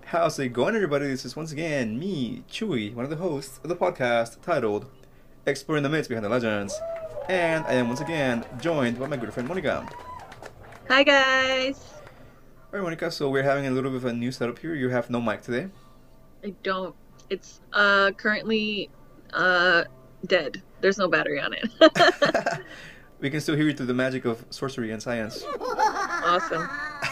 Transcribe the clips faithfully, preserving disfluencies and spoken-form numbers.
How's it going, everybody? This is once again me, Chewy, one of the hosts of the podcast titled Exploring the Myths Behind the Legends. And I am once again joined by my good friend Monica. Hi guys. Alright, Monica, so we're having a little bit of a new setup here. You have no mic today. I don't. It's uh currently uh dead. There's no battery on it. We can still hear you through the magic of sorcery and science. Awesome.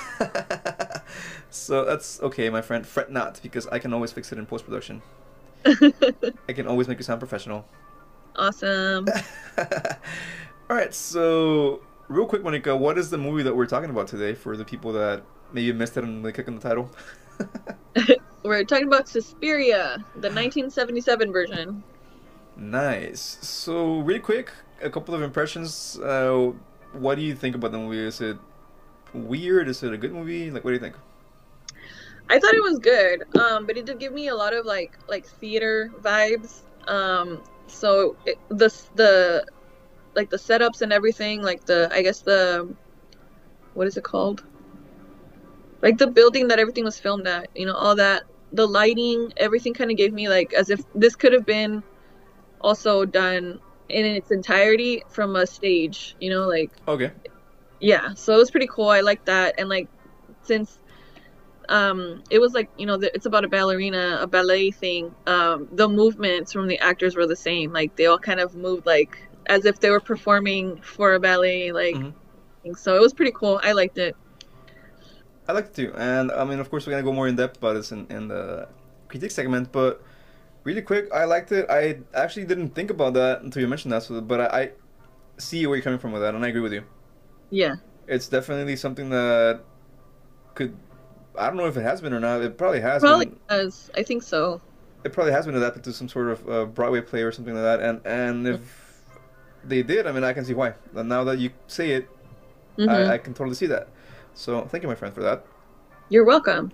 So that's okay, my friend. Fret not, because I can always fix it in post production. I can always make you sound professional. Awesome. Alright, so real quick, Monica, what is the movie that we're talking about today for the people that maybe missed it and they click on the title? We're talking about Suspiria, the nineteen seventy-seven version. Nice. So, really quick, a couple of impressions. Uh, what do you think about the movie? Is it weird? Is it a good movie? Like, what do you think? I thought it was good, um, but it did give me a lot of like like theater vibes. Um, so it, the the like the setups and everything, like the I guess the what is it called? Like the building that everything was filmed at, you know, all that, the lighting, everything kind of gave me like as if this could have been also done in its entirety from a stage, you know, like Okay. yeah. So it was pretty cool. I like that, and like since um it was like, you know, the, it's about a ballerina, a ballet thing. Um, the movements from the actors were the same. Like they all kind of moved like as if they were performing for a ballet, like Mm-hmm. so it was pretty cool. I liked it. I like it too. And, I mean, of course, we're going to go more in depth about this in, in the critique segment, but really quick, I liked it. I actually didn't think about that until you mentioned that, so, but I, I see where you're coming from with that, and I agree with you. Yeah. It's definitely something that could, I don't know if it has been or not. It probably has Probably been. does. I think so. It probably has been adapted to some sort of uh, Broadway play or something like that. And and if they did, I mean, I can see why. And now that you say it, Mm-hmm. I, I can totally see that. So thank you, my friend, for that. You're welcome.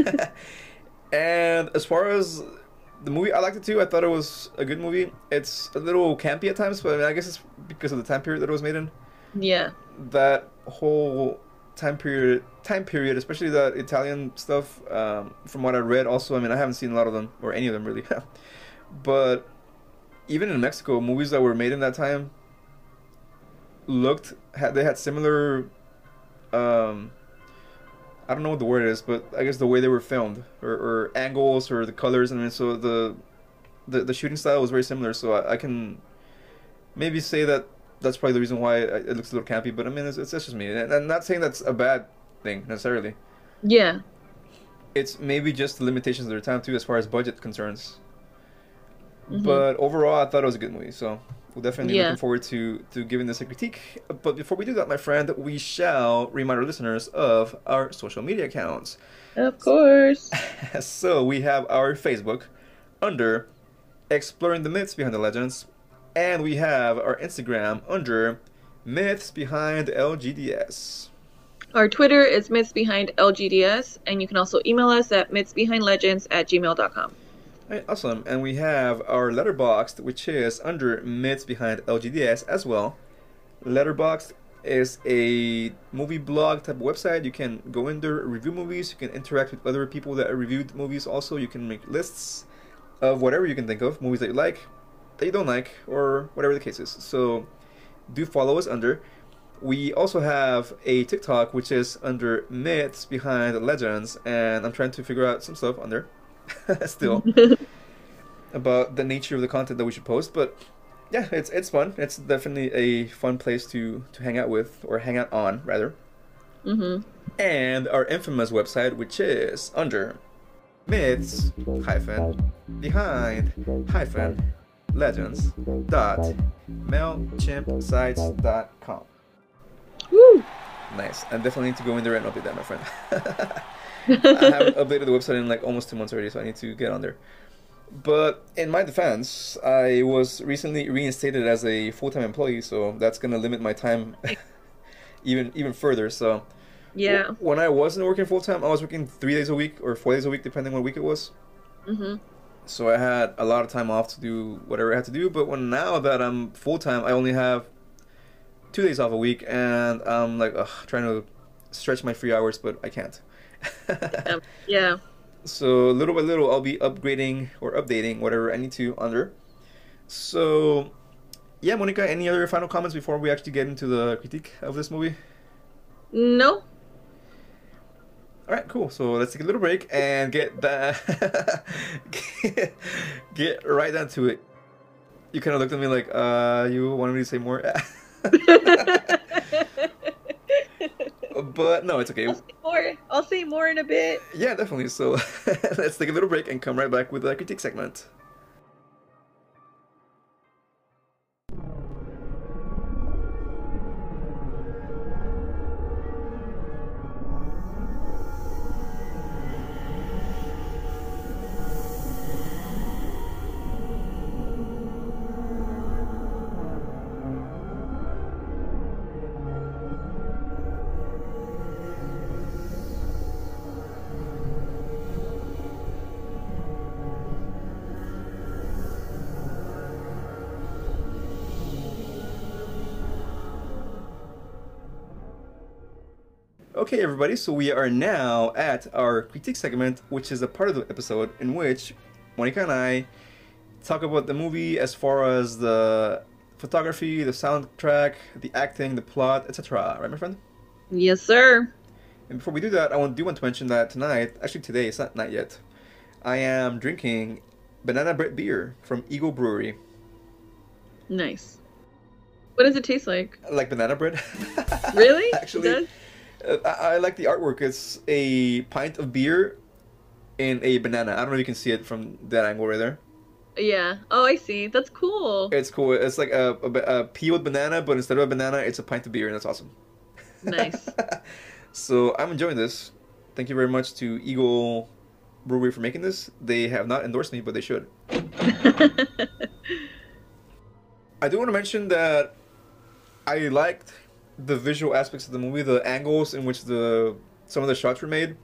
And as far as the movie, I liked it too. I thought it was a good movie. It's a little campy at times, but I mean, I guess it's because of the time period that it was made in. Yeah. That whole time period, time period, especially that Italian stuff. Um, from what I read, also, I mean, I haven't seen a lot of them or any of them really, but even in Mexico, movies that were made in that time looked had they had similar. Um, I don't know what the word is, but I guess the way they were filmed, or, or angles, or the colors, and I mean, so the, the the shooting style was very similar. So I, I can maybe say that that's probably the reason why it it looks a little campy. But I mean, it's, it's just me, and I'm not saying that's a bad thing necessarily. Yeah. It's maybe just the limitations of their time too, as far as budget concerns. Mm-hmm. But overall, I thought it was a good movie. So we're definitely Yeah. looking forward to to giving this a critique. But before we do that, my friend, we shall remind our listeners of our social media accounts. Of course. So we have our Facebook under Exploring the Myths Behind the Legends, and we have our Instagram under Myths Behind L G D S. Our Twitter is Myths Behind L G D S, and you can also email us at mythsbehindlegends at gmail dot com. Alright, awesome. And we have our Letterboxd, which is under Myths Behind L G D S as well. Letterboxd is a movie blog type of website. You can go in there, review movies. You can interact with other people that reviewed movies also. You can make lists of whatever you can think of, movies that you like, that you don't like, or whatever the case is. So do follow us under. We also have a TikTok, which is under Myths Behind Legends, and I'm trying to figure out some stuff under still about the nature of the content that we should post. But yeah, it's it's fun. It's definitely a fun place to to hang out with, or hang out on rather. Mm-hmm. And our infamous website, which is under myths hyphen behind hyphen legends dot mailchimp sites dot com. Woo! Nice. I definitely need to go in there and update that, my friend. I haven't updated the website in like almost two months already, so I need to get on there. But in my defense, I was recently reinstated as a full-time employee, so that's gonna limit my time even even further. So Yeah. w- when I wasn't working full-time, I was working three days a week or four days a week, depending what week it was. Mm-hmm. So I had a lot of time off to do whatever I had to do. But when now that I'm full-time, I only have two days off a week, and I'm like ugh, trying to stretch my free hours, but I can't. Um, yeah. So little by little, I'll be upgrading or updating whatever I need to under. So yeah, Monica, any other final comments before we actually get into the critique of this movie? No. All right, cool. So let's take a little break and get that get, get right down to it. You kind of looked at me like, uh, you wanted me to say more. But no, it's okay. I'll say more. I'll say more in a bit. Yeah, definitely. So let's take a little break and come right back with the critique segment. Okay, everybody, so we are now at our critique segment, which is a part of the episode in which Monica and I talk about the movie as far as the photography, the soundtrack, the acting, the plot, et cetera. Right, my friend? Yes, sir. And before we do that, I want, do want to mention that tonight, actually today, it's not, not yet, I am drinking banana bread beer from Eagle Brewery. Nice. What does it taste like? Like banana bread. Really? Actually. It does? I, I like the artwork. It's a pint of beer in a banana. I don't know if you can see it from that angle right there. Yeah. Oh, I see. That's cool. It's cool. It's like a, a, a peeled banana, but instead of a banana, it's a pint of beer, and that's awesome. Nice. So I'm enjoying this. Thank you very much to Eagle Brewery for making this. They have not endorsed me, but they should. I do want to mention that I liked the visual aspects of the movie, the angles in which the some of the shots were made.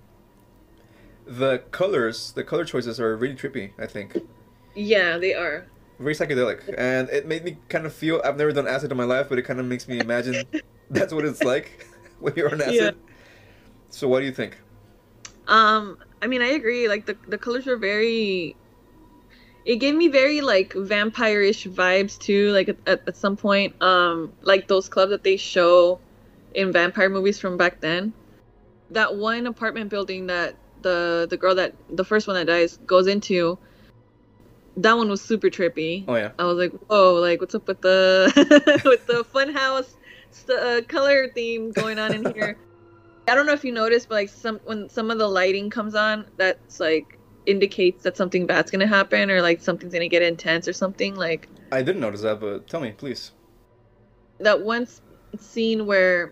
The colors, the color choices are really trippy, I think. Yeah, they are. Very psychedelic. And it made me kind of feel, I've never done acid in my life, but it kind of makes me imagine that's what it's like when you're on acid. Yeah. So what do you think? Um, I mean, I agree. Like, the, the colors were very... It gave me very, like, vampire-ish vibes, too, like, at, at some point. Um, like, those clubs that they show in vampire movies from back then. That one apartment building that the the girl that, the first one that dies, goes into, that one was super trippy. Oh, yeah. I was like, whoa, like, what's up with the, with the funhouse uh, color theme going on in here? I don't know if you noticed, but, like, some when some of the lighting comes on, that's, like, indicates that something bad's gonna happen, or like something's gonna get intense or something. Like, I didn't notice that, but tell me, please. That one scene where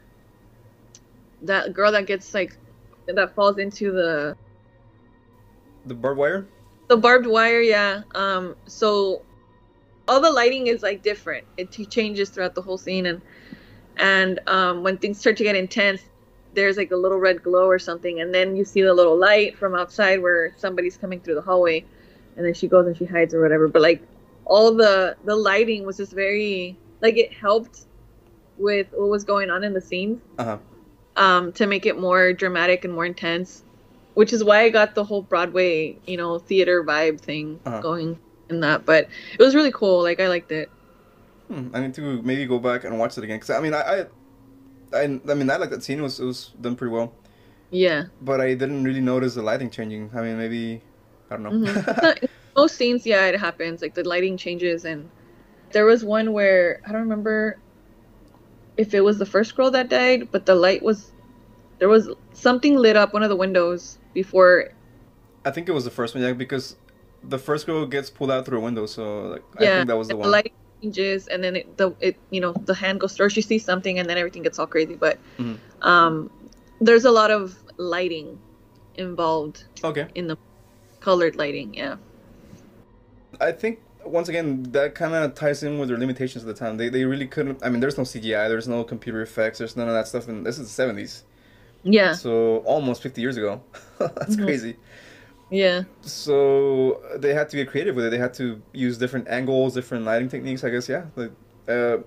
that girl that gets like that falls into the the barbed wire. The barbed wire, yeah. Um, so all the lighting is like different. It changes throughout the whole scene, and and um, when things start to get intense, there's like a little red glow or something, and then you see the little light from outside where somebody's coming through the hallway, and then she goes and she hides or whatever. But like all the the lighting was just very, like, it helped with what was going on in the scenes, uh-huh. um, to make it more dramatic and more intense, which is why I got the whole Broadway, you know, theater vibe thing uh-huh. going in that. But it was really cool. Like, I liked it. Hmm, I need to maybe go back and watch it again, because I mean, I. I I, I mean, I like that scene. It was, it was done pretty well. Yeah. But I didn't really notice the lighting changing. I mean, maybe, I don't know. Mm-hmm. Not, most scenes, yeah, it happens. Like, the lighting changes. And there was one where, I don't remember if it was the first girl that died, but the light was, there was something lit up one of the windows before. I think it was the first one, yeah, because the first girl gets pulled out through a window. So, like, yeah, I think that was the one. The lighting changes, and then it, the it you know the hand goes through, she sees something, and then everything gets all crazy. But mm-hmm. um there's a lot of lighting involved. Okay. In the colored lighting, yeah. I think once again that kind of ties in with their limitations at the time. They they really couldn't. I mean, there's no C G I, there's no computer effects, there's none of that stuff. And this is the seventies. Yeah. So almost fifty years ago. That's mm-hmm. crazy. Yeah. So they had to get creative with it. They had to use different angles, different lighting techniques, I guess, yeah. Like, uh,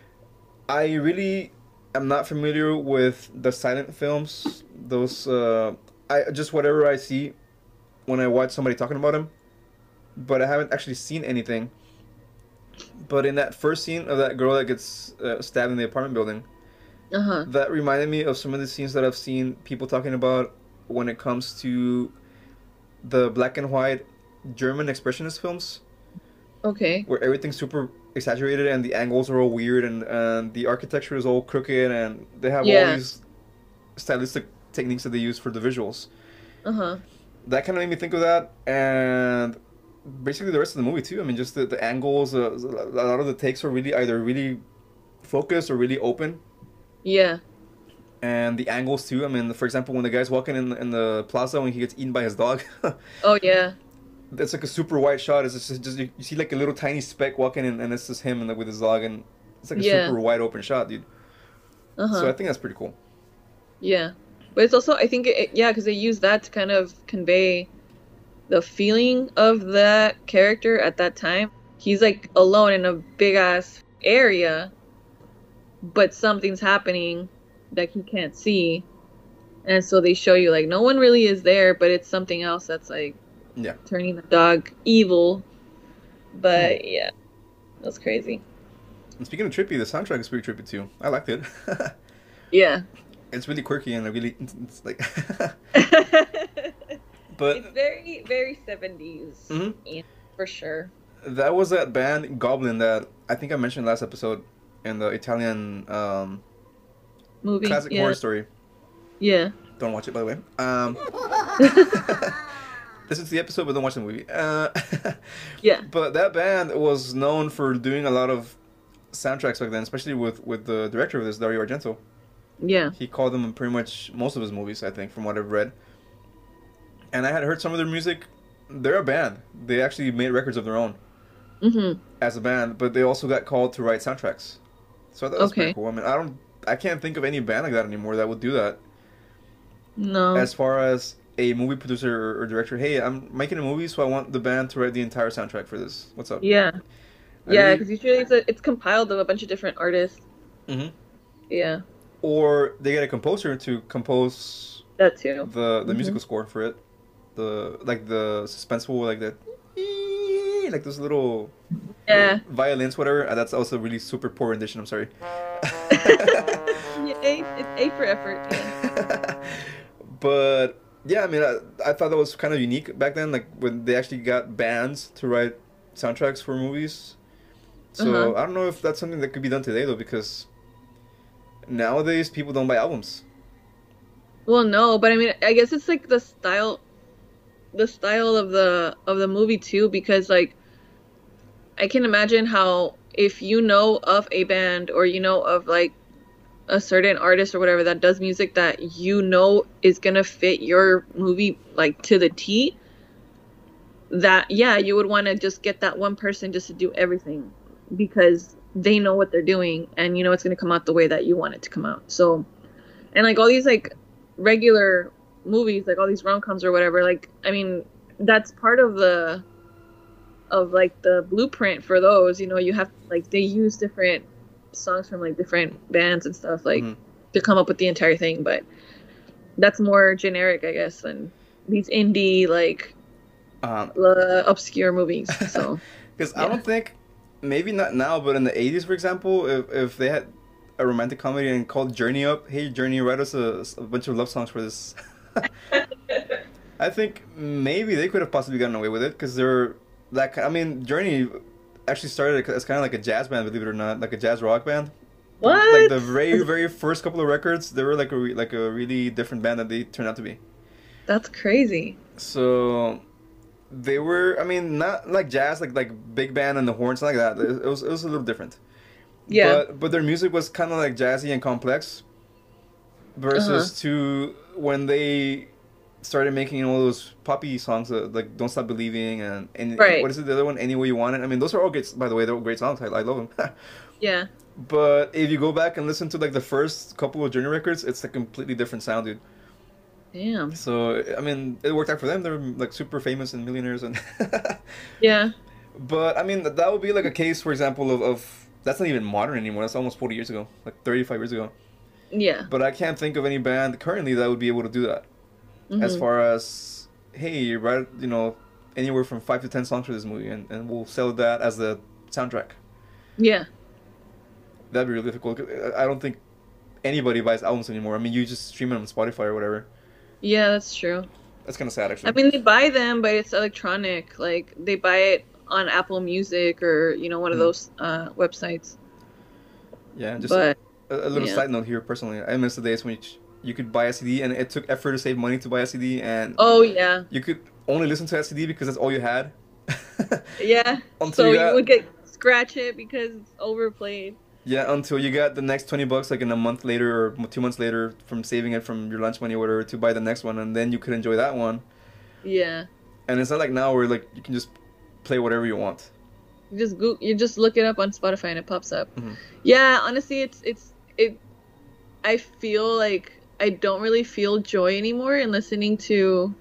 I really am not familiar with the silent films. Those, uh, I just whatever I see when I watch somebody talking about him, but I haven't actually seen anything. But in that first scene of that girl that gets uh, stabbed in the apartment building, Uh-huh. that reminded me of some of the scenes that I've seen people talking about when it comes to the black and white German expressionist films, Okay. where everything's super exaggerated and the angles are all weird and, and the architecture is all crooked and they have all Yeah. these stylistic techniques that they use for the visuals. Uh-huh. That kind of made me think of that, and basically the rest of the movie too. I mean, just the, the angles, uh, a lot of the takes are really either really focused or really open, Yeah. and the angles too. I mean, for example, when the guy's walking in in the plaza when he gets eaten by his dog, Oh yeah. that's like a super wide shot. It's just, just you, you see like a little tiny speck walking in, and it's just him and the, with his dog, and it's like a Yeah. super wide open shot, dude. So I Uh-huh. think that's pretty cool. Yeah. But it's also, I think, it, yeah, because they use that to kind of convey the feeling of that character at that time. He's like alone in a big ass area, but something's happening that he can't see. And so they show you like no one really is there, but it's something else that's like Yeah. turning the dog evil. But yeah, that's crazy. And speaking of trippy, the soundtrack is pretty trippy too. I liked it. Yeah. It's really quirky and really it's like. It's But very, very seventies. Mhm. Yeah, for sure. that was that band Goblin that I think I mentioned last episode in the Italian um, Movie. classic yeah. horror story. Yeah. Don't watch it, by the way. Um, this is the episode, but don't watch the movie. Uh, Yeah. but that band was known for doing a lot of soundtracks back then, especially with, with the director of this, Dario Argento. Yeah. He called them in pretty much most of his movies, I think, from what I've read. And I had heard some of their music. They're a band. They actually made records of their own Mm-hmm. as a band, but they also got called to write soundtracks. So that was pretty Okay. cool. I mean, I don't, I can't think of any band like that anymore that would do that. No. As far as a movie producer or, or director, hey, I'm making a movie, so I want the band to write the entire soundtrack for this. What's up? Yeah. I Yeah, really- because usually it's a, it's compiled of a bunch of different artists. Mhm. Yeah. Or they get a composer to compose That too. the the Mhm. musical score for it. The like the suspenseful like that, like those little Yeah. violins, whatever. Uh, That's also a really super poor rendition. I'm sorry. Yeah, A, it's A for effort. Yeah. But yeah, I mean, I, I thought that was kind of unique back then, like when they actually got bands to write soundtracks for movies. So Uh-huh. I don't know if that's something that could be done today though, because nowadays people don't buy albums. Well, no, but I mean, I guess it's like the style, the style of the of the movie too, because like I can imagine how if you know of a band or you know of like a certain artist or whatever that does music that you know is gonna fit your movie like to the T, that yeah, you would want to just get that one person just to do everything because they know what they're doing and you know it's gonna come out the way that you want it to come out. So, and like all these like regular movies, like all these rom-coms or whatever, like I mean that's part of the of like the blueprint for those, you know, you have like they use different songs from like different bands and stuff like Mhm. to come up with the entire thing, but that's more generic I guess than these indie like Um, uh, obscure movies. So Because I Yeah. don't think, maybe not now, but in the eighties, for example, if, if they had a romantic comedy and called Journey Up, hey, Journey, write us a, a bunch of love songs for this. I think maybe they could have possibly gotten away with it because they're that. ki- I mean, Journey actually started as kind of like a jazz band, believe it or not, like a jazz rock band. what? Like the very, very first couple of records, they were like a re, like a really different band that they turned out to be. That's crazy. So they were, I mean, not like jazz, like like big band and the horns like that. It, it was it was a little different. Yeah. But but their music was kind of like jazzy and complex. Versus to when they started making all those poppy songs that, like "Don't Stop Believing" and and Right. what is it the other one? "Any Way You Want It." I mean, those are all great. By the way, they're all great songs. I, I love them. Yeah. But if you go back and listen to like the first couple of Journey records, it's a completely different sound, dude. Damn. So I mean, it worked out for them. They're like super famous and millionaires, and Yeah. but I mean, that would be like a case, for example, of, of that's not even modern anymore. That's almost forty years ago, like thirty-five years ago. Yeah. But I can't think of any band currently that would be able to do that. As Mhm. far as hey, write you know anywhere from five to ten songs for this movie, and, and we'll sell that as the soundtrack. Yeah. That'd be really difficult. 'Cause I don't think anybody buys albums anymore. I mean, you just stream it on Spotify or whatever. Yeah, that's true. That's kind of sad, I actually. mean, they buy them, but it's electronic. Like they buy it on Apple Music or you know one of Mm. those uh, websites. Yeah, just But a, a little yeah. side note here. Personally, I miss the days when you, you could buy a C D, and it took effort to save money to buy a C D, and Oh yeah, you could only listen to that C D because that's all you had. yeah. Until So you you got would get scratch it because it's overplayed. yeah, until you got the next twenty bucks like in a month later or two months later from saving it from your lunch money or whatever to buy the next one, and then you could enjoy that one. Yeah. And it's not like now where like you can just play whatever you want. You just go, you just look it up on Spotify and it pops up. Mhm. Yeah, honestly, it's it's it. I feel like I don't really feel joy anymore in listening to.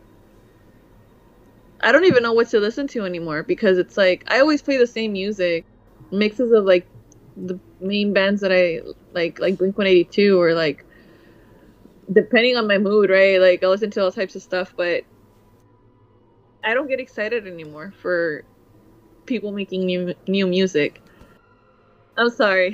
I don't even know what to listen to anymore because it's like I always play the same music, mixes of like the main bands that I like, like Blink one eighty-two or like depending on my mood, right? Like I listen to all types of stuff, but I don't get excited anymore for people making new new music. I'm sorry.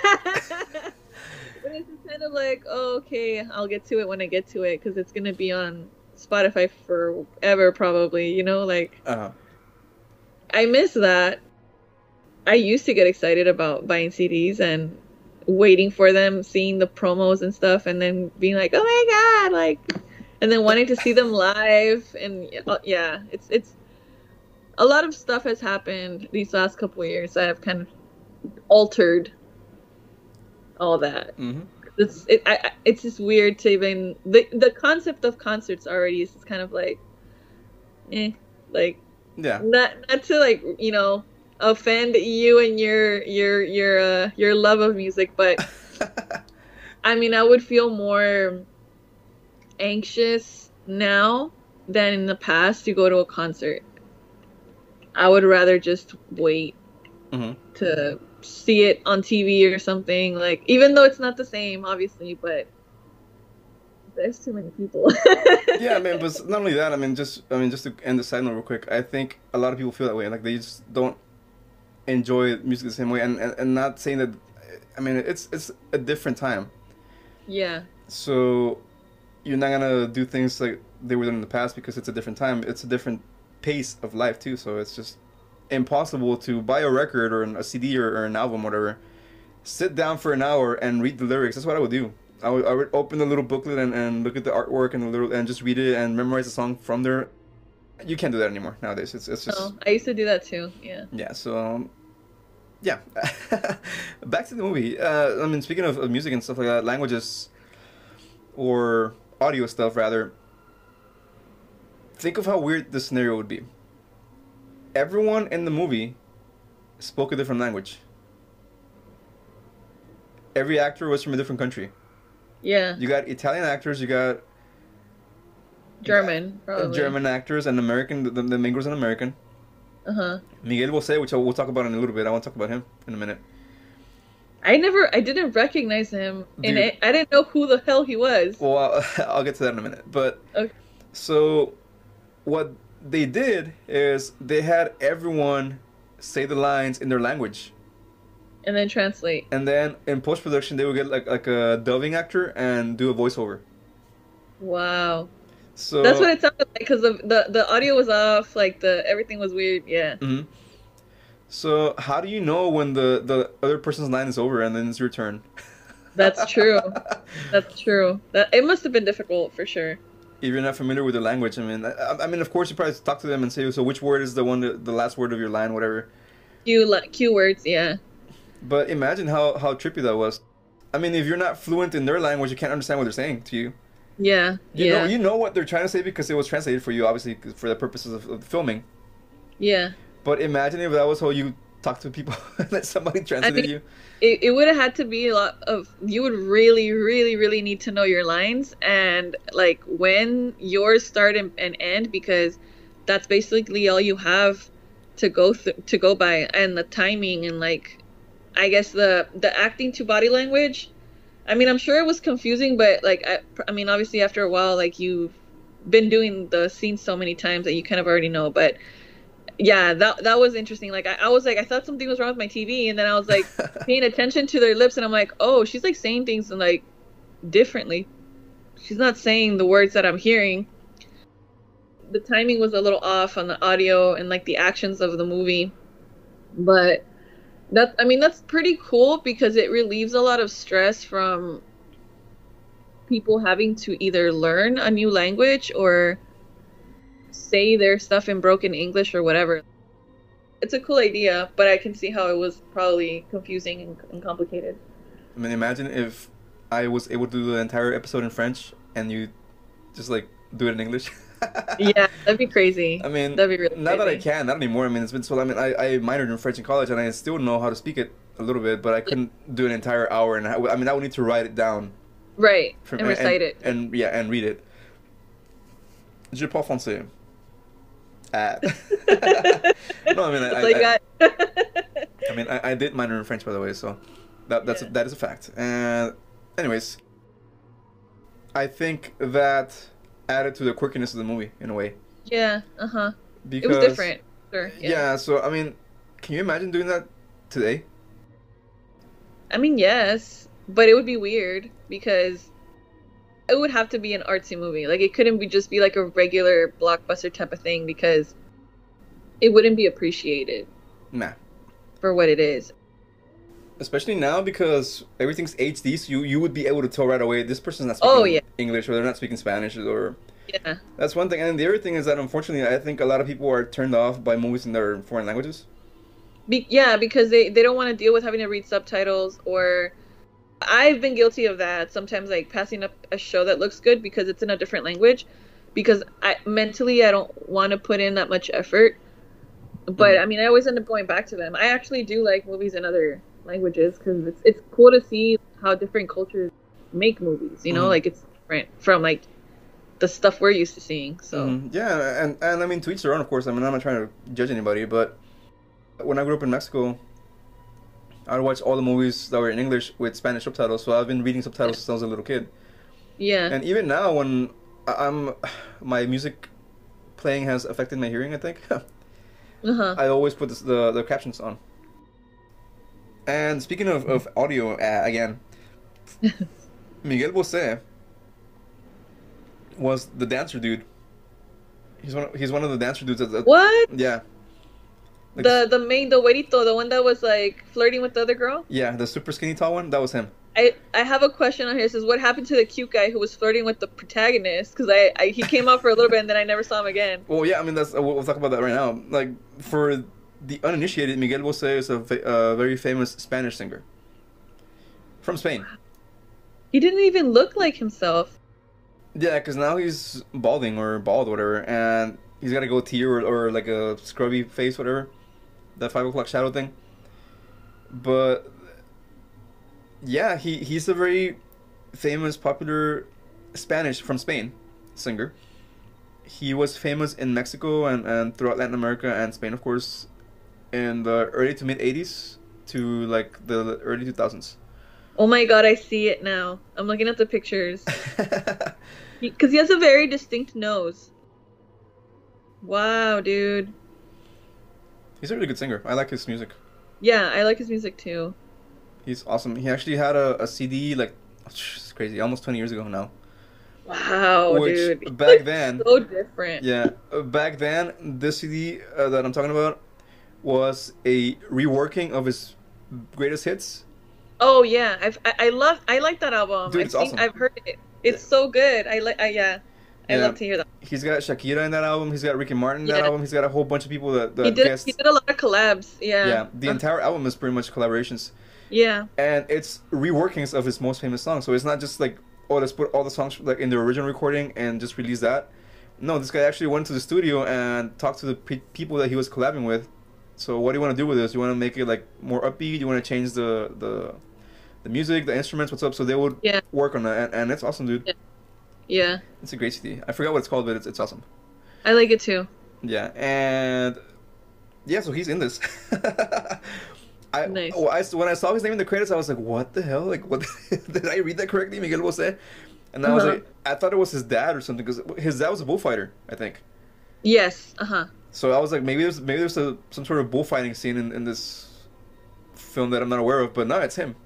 But it's just kind of like, oh, okay, I'll get to it when I get to it because it's gonna be on Spotify forever, probably. You know, like Uh, I miss that. I used to get excited about buying C Ds and waiting for them, seeing the promos and stuff, and then being like, oh my god, like, and then wanting to see them live. And uh, yeah, it's it's a lot of stuff has happened these last couple of years that have kind of altered all that. hmm It's it, I, I- it's just weird to even the the concept of concerts already is just kind of like, eh, like Yeah. not not to like you know offend you and your your your uh your love of music, but I mean I would feel more anxious now than in the past to go to a concert. I would rather just wait hmm to see it on T V or something. Like, even though it's not the same, obviously, but there's too many people. Yeah, I mean, but not only that. I mean, just I mean, just to end the side note real quick. I think a lot of people feel that way. Like they just don't enjoy music the same way, and and, and not saying that. I mean, it's it's a different time, Yeah, so you're not gonna do things like they were done in the past because it's a different time. It's a different pace of life too. So it's just impossible to buy a record or an- a C D or, or an album, whatever. Sit down for an hour and read the lyrics. That's what I would do. I would, I would open the little booklet and, and look at the artwork and the little and just read it and memorize the song from there. You can't do that anymore nowadays. It's it's just oh, I used to do that too. Yeah. yeah. So um, yeah. Back to the movie. Uh, I mean, speaking of, of music and stuff like that, languages or audio stuff rather. Think of how weird this scenario would be. Everyone in the movie spoke a different language. Every actor was from a different country. Yeah. You got Italian actors, you got German, uh, probably. German actors, and American. The, the main girl's an American. Uh huh. Miguel Bosé, which I will talk about in a little bit. I want to talk about him in a minute. I never, I didn't recognize him, and Dude. I, I didn't know who the hell he was. Well, I'll, I'll get to that in a minute. But Okay. so what they did is they had everyone say the lines in their language. And then translate. And then in post production, they would get like like a dubbing actor and do a voiceover. Wow. So That's what it sounded like because the, the the audio was off, like the everything was weird. Yeah. Mhm. So how do you know when the the other person's line is over and then it's your turn? That's true. That's true. That it must have been difficult for sure. If you're not familiar with the language, I mean, I, I mean, of course, you probably talk to them and say, so which word is the one, that, the last word of your line, whatever. Cue li- cue words. Yeah. But imagine how how trippy that was. I mean, if you're not fluent in their language, you can't understand what they're saying to you. Yeah. You yeah. know, you know what they're trying to say because it was translated for you, obviously, for the purposes of, of filming. Yeah. But imagine if that was how you talk to people that somebody translated mean- you. It, it would have had to be a lot of you would really really really need to know your lines and like when yours start and, and end because that's basically all you have to go th- to go by and the timing and like I guess the the acting to body language. I mean I'm sure it was confusing but like I, I mean obviously after a while like you been doing the scene so many times that you kind of already know. But yeah, that that was interesting. Like I, I was like I thought something was wrong with my T V, and then I was like paying attention to their lips, and I'm like, oh, she's like saying things like differently. She's not saying the words that I'm hearing. The timing was a little off on the audio and like the actions of the movie, but that I mean that's pretty cool because it relieves a lot of stress from people having to either learn a new language or say their stuff in broken English or whatever. It's a cool idea, but I can see how it was probably confusing and, and complicated. I mean, imagine if I was able to do the entire episode in French and you just like do it in English. Yeah, that'd be crazy. I mean, that'd be really not that I crazy. can, not anymore. I mean, it's been so. I mean, I, I minored in French in college, and I still know how to speak it a little bit, but I couldn't do an entire hour. And I, I mean, I would need to write it down, Right, from, and recite and, it. and yeah, and read it. Je parle français. Ah. No, I mean, I, That's I, all you I, got. I mean, I, I did minor in French, by the way, so that that's Yeah. a, that is a fact. And anyways, I think that added to the quirkiness of the movie in a way. Yeah, uh-huh. It Because was different. Sure. Yeah. Yeah. So I mean, can you imagine doing that today? I mean, yes, but it would be weird because it would have to be an artsy movie. Like it couldn't be just be like a regular blockbuster type of thing because it wouldn't be appreciated Nah. for what it is. Especially now because everything's H D, so you, you would be able to tell right away this person's not speaking Oh, yeah. English or they're not speaking Spanish or Yeah. that's one thing. And the other thing is that unfortunately I think a lot of people are turned off by movies in their foreign languages. Be- yeah, because they, they don't want to deal with having to read subtitles or I've been guilty of that. Sometimes like passing up a show that looks good because it's in a different language because I mentally I don't want to put in that much effort. But Mhm. I mean, I always end up going back to them. I actually do like movies in other languages because it's it's cool to see how different cultures make movies. You know, Mhm. like it's different from like the stuff we're used to seeing. So Mhm. Yeah, and, and I mean, to each their own, of course. I mean, I'm not trying to judge anybody, but when I grew up in Mexico, I would watch all the movies that were in English with Spanish subtitles, so I've been reading subtitles since I was a little kid. yeah, And even now, when I- I'm, my music playing has affected my hearing, I think, uh huh. I always put this, the, the captions on. And speaking of, of audio, uh, again, Miguel Bosé was the dancer dude. He's one. He's one of the dancer dudes. That, that, What? Yeah. Like, The the main the güerito, the one that was like flirting with the other girl. yeah, the super skinny tall one. That was him. I, I have a question on here. It says, what happened to the cute guy who was flirting with the protagonist? Because I, I he came out for a little bit and then I never saw him again. Well, yeah. I mean, that's we'll, we'll talk about that right now. Like for the uninitiated, Miguel Bosé is a fa- uh, very famous Spanish singer from Spain. He didn't even look like himself. Yeah, because now he's balding or bald, whatever, and he's got a goatee or, or like a scrubby face, whatever. That five o'clock shadow thing. But yeah, he he's a very famous, popular Spanish from Spain singer. He was famous in Mexico and, and throughout Latin America and Spain, of course, in the early to mid eighties to like the early two thousands. Oh my god, I see it now. I'm looking at the pictures. Because he, he has a very distinct nose. Wow, dude. He's a really good singer. I like his music. Yeah, I like his music too. He's awesome. He actually had a, a C D like it's crazy, almost twenty years ago now. Wow, Which dude. He back looks then- so different. Yeah, uh, back then this C D uh, that I'm talking about was a reworking of his greatest hits. Oh yeah, I've, I I love I like that album. Dude, I've it's seen awesome. I've heard it. It's so good. I like I yeah. I Yeah. love to hear that. He's got Shakira in that album. He's got Ricky Martin in that Yeah. album. He's got a whole bunch of people that, that He did guest. he did a lot of collabs. Yeah. Yeah, the Uh, entire album is pretty much collaborations, yeah. and it's reworkings of his most famous songs. So it's not just like, oh, let's put all the songs like in the original recording and just release that. No, this guy actually went to the studio and talked to the pe- people that he was collabing with. So what do you want to do with this? You want to make it like more upbeat? You want to change the the the music, the instruments, what's up? So they would Yeah. work on that, and, and it's awesome, dude. Yeah. Yeah. It's a great C D. I forgot what it's called, but it's it's awesome. I like it too. Yeah, and yeah, so he's in this. I, Nice. oh, I when I saw his name in the credits, I was like, "What the hell? Like, what? Did I read that correctly, Miguel Bosé?" And I was Uh-huh. like, I thought it was his dad or something because his dad was a bullfighter, I think. Yes. Uh-huh. So I was like, maybe there's maybe there's a, some sort of bullfighting scene in, in this film that I'm not aware of, but no, it's him.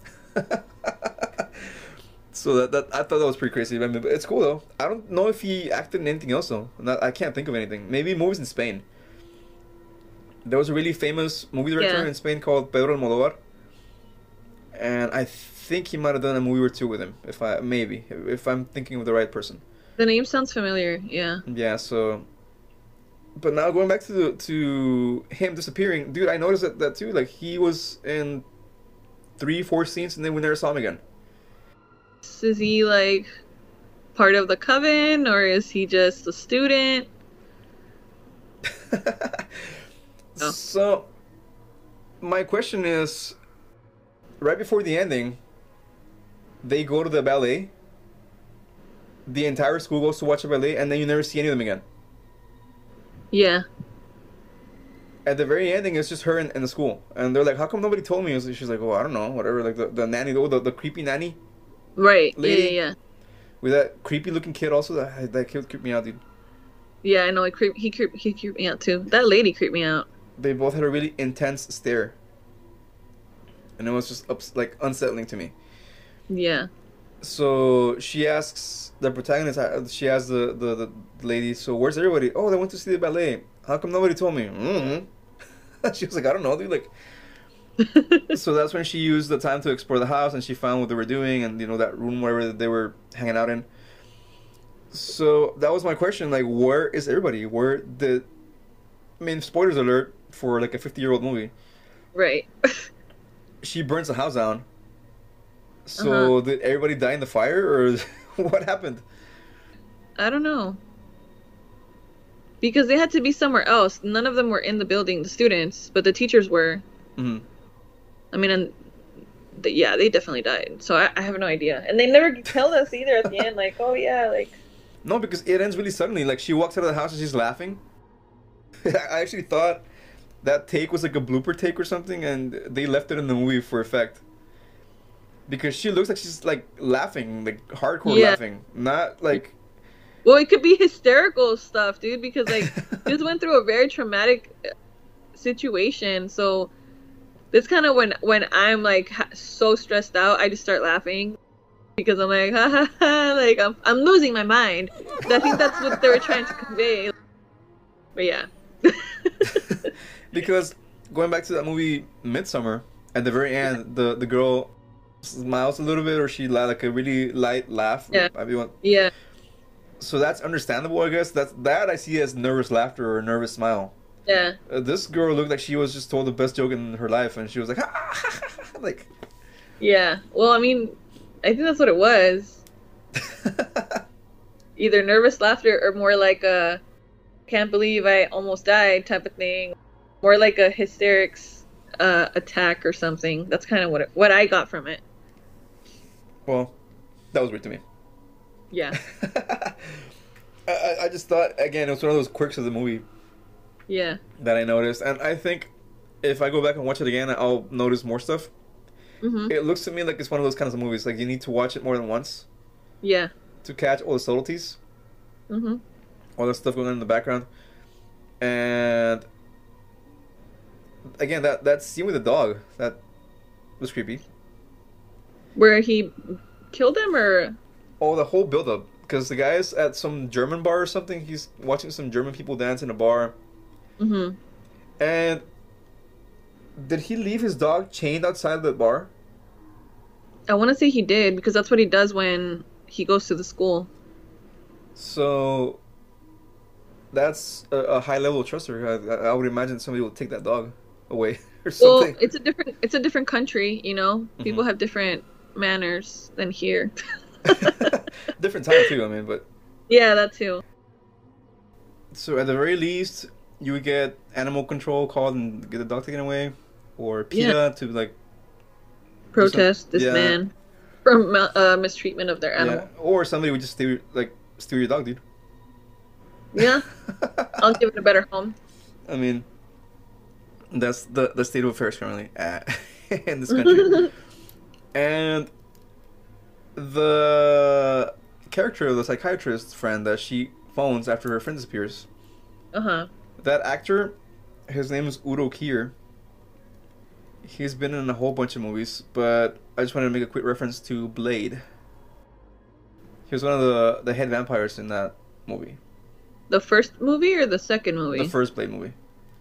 So that, that I thought that was pretty crazy. I mean, but it's cool though. I don't know if he acted in anything else though. Not, I can't think of anything. Maybe movies in Spain. There was a really famous movie director Yeah. in Spain called Pedro Almodóvar, and I think he might have done a movie or two with him. If I maybe if I'm thinking of the right person. The name sounds familiar. Yeah. Yeah. So, but now going back to the, to him disappearing, dude, I noticed that, that too. Like he was in three, four scenes, and then we never saw him again. Is he like part of the coven or is he just a student? Oh. So, my question is, right before the ending, they go to the ballet. The entire school goes to watch a ballet, and then you never see any of them again. Yeah. At the very ending, it's just her in, in the school, and they're like, "How come nobody told me?" She's like, "Oh, I don't know, whatever." Like the, the nanny, oh, the the creepy nanny Right. Yeah, lady yeah, yeah. with that creepy looking kid. Also, that that kid creeped me out, dude. Yeah, I know. He creep. He creep. He creeped me out too. That lady creeped me out. They both had a really intense stare, and it was just ups, like unsettling to me. Yeah. So she asks the protagonist. uh, She asks the, the the lady, "So where's everybody?" "Oh, they went to see the ballet." "How come nobody told me?" Mm-hmm. She was like, "I don't know, dude." Like, so that's when she used the time to explore the house, and she found what they were doing, and you know that room where they were hanging out in. So that was my question. Like, where is everybody? Where did? I mean, spoilers alert for like a fifty-year-old movie. Right. She burns the house down. So Uh-huh. did everybody die in the fire, or what happened? I don't know. Because they had to be somewhere else. None of them were in the building, the students, but the teachers were. Hmm. I mean, and the, yeah, they definitely died. So I, I have no idea. And they never tell us either at the end, like, oh yeah, like. No, because it ends really suddenly. Like she walks out of the house and she's laughing. I actually thought that take was like a blooper take or something, and they left it in the movie for effect. Because she looks like she's like laughing, like hardcore Yeah. laughing, not like. Well, it could be hysterical stuff, dude, because like this went through a very traumatic uh, situation. So this kind of when when I'm like ha- so stressed out, I just start laughing because I'm like, ha ha ha, like I'm I'm losing my mind. I think that's what they were trying to convey. But yeah. Because going back to that movie Midsummer, at the very end, the the girl smiles a little bit, or she la- like a really light laugh. Yeah. If you want. Yeah. So that's understandable, I guess. That's that I see as nervous laughter or a nervous smile. Yeah. Uh, this girl looked like she was just told the best joke in her life, and she was like, like. Yeah. Well, I mean, I think that's what it was. Either nervous laughter or more like a can't believe I almost died type of thing. More like a hysterics uh, attack or something. That's kind of what it, what I got from it. Well, that was weird to me. Yeah. I, I I just thought, again, it was one of those quirks of the movie Yeah. that I noticed, and I think if I go back and watch it again, I'll notice more stuff. Mhm. It looks to me like it's one of those kinds of movies, like you need to watch it more than once Yeah. to catch all the subtleties, Mhm. all the stuff going on in the background, and again, that that scene with the dog, that was creepy. Where he killed him, or Oh, the whole build up, because the guy's at some German bar or something. He's watching some German people dance in a bar, mhm. and did he leave his dog chained outside the bar? I want to say he did because that's what he does when he goes to the school. So that's a, a high level of trust. I, I would imagine somebody will take that dog away or Well, something. it's a different it's a different country, you know. People Mhm. have different manners than here. Different time too. I mean, but Yeah, that too. so at the very least, you would get animal control called and get the dog taken away, or PETA Yeah. to like Protest this yeah. man from uh, mistreatment of their yeah, animal. or somebody would just steal like steal your dog, dude. Yeah, I'll give it a better home. I mean, that's the the state of affairs currently at, in this country. And the character, the psychiatrist friend that she phones after her friend disappears. Uh huh. That actor, his name is Udo Kier. He's been in a whole bunch of movies, but I just wanted to make a quick reference to Blade. He was one of the the head vampires in that movie. The first movie or the second movie? The first Blade movie.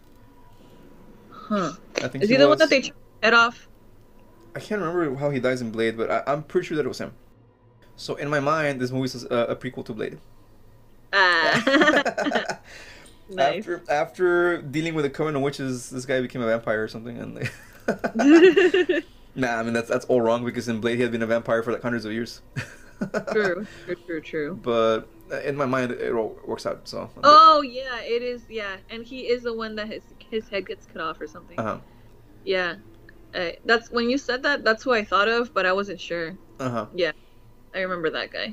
Huh. I think Is he, he the was, one that they chopped his head off? I can't remember how he dies in Blade, but I, I'm pretty sure that it was him. So in my mind, this movie is a, a prequel to Blade. Ah. Nice. After after dealing with the Coven of Witches, this guy became a vampire or something, and they... Nah, I mean that's that's all wrong because in Blade he had been a vampire for like hundreds of years. True, true, true, true. But in my mind, it all works out. So. Oh yeah, it is. Yeah, and he is the one that his his head gets cut off or something. Uh huh. Yeah, uh, that's when you said that. That's who I thought of, but I wasn't sure. Uh huh. Yeah, I remember that guy.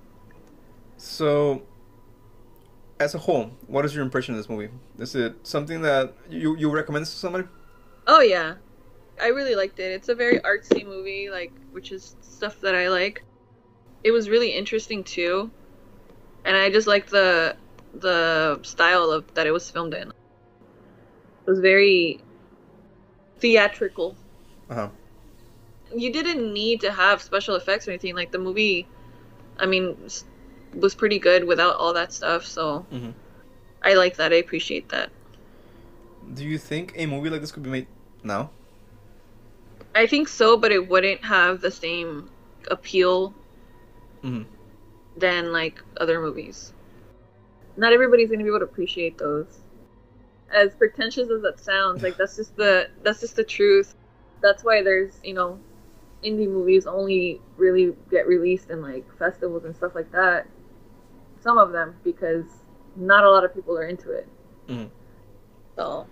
So, as a whole, what is your impression of this movie? Is it something that you you recommend this to somebody? Oh yeah, I really liked it. It's a very artsy movie, like which is stuff that I like. It was really interesting too, and I just liked the the style of that it was filmed in. It was very theatrical. Uh huh. You didn't need to have special effects or anything. Like the movie, I mean, was pretty good without all that stuff. So Mm-hmm. I like that. I appreciate that. Do you think a movie like this could be made now? I think so, but it wouldn't have the same appeal Mm-hmm. than like other movies. Not everybody's gonna be able to appreciate those. As pretentious as that sounds, like that's just the that's just the truth. That's why there's, you know, indie movies only really get released in like festivals and stuff like that. Some of them, because not a lot of people are into it. Mm-hmm. So,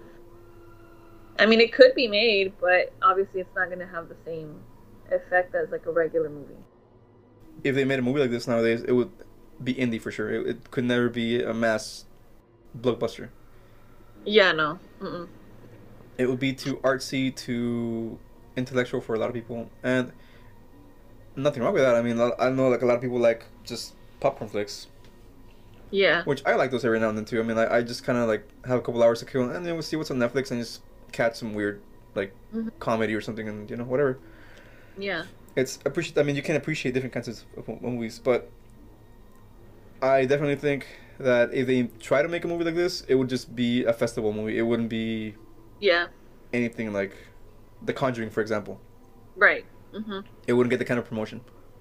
I mean, it could be made, but obviously it's not gonna have the same effect as like a regular movie. If they made a movie like this nowadays, it would be indie for sure. It, it could never be a mass blockbuster. Yeah, no. Mm-mm. It would be too artsy, too intellectual for a lot of people, and nothing wrong with that. I mean, I know like a lot of people like just popcorn flicks, Yeah. which I like those every now and then too. I mean, I, I just kind of like have a couple hours to kill, and then we'll see what's on Netflix and just catch some weird like Mhm. comedy or something, and you know whatever. Yeah. It's appreciate. I mean, you can appreciate different kinds of, of movies, but I definitely think that if they try to make a movie like this, it would just be a festival movie. It wouldn't be Yeah. anything like The Conjuring, for example. Right. Mm-hmm. It wouldn't get the kind of promotion.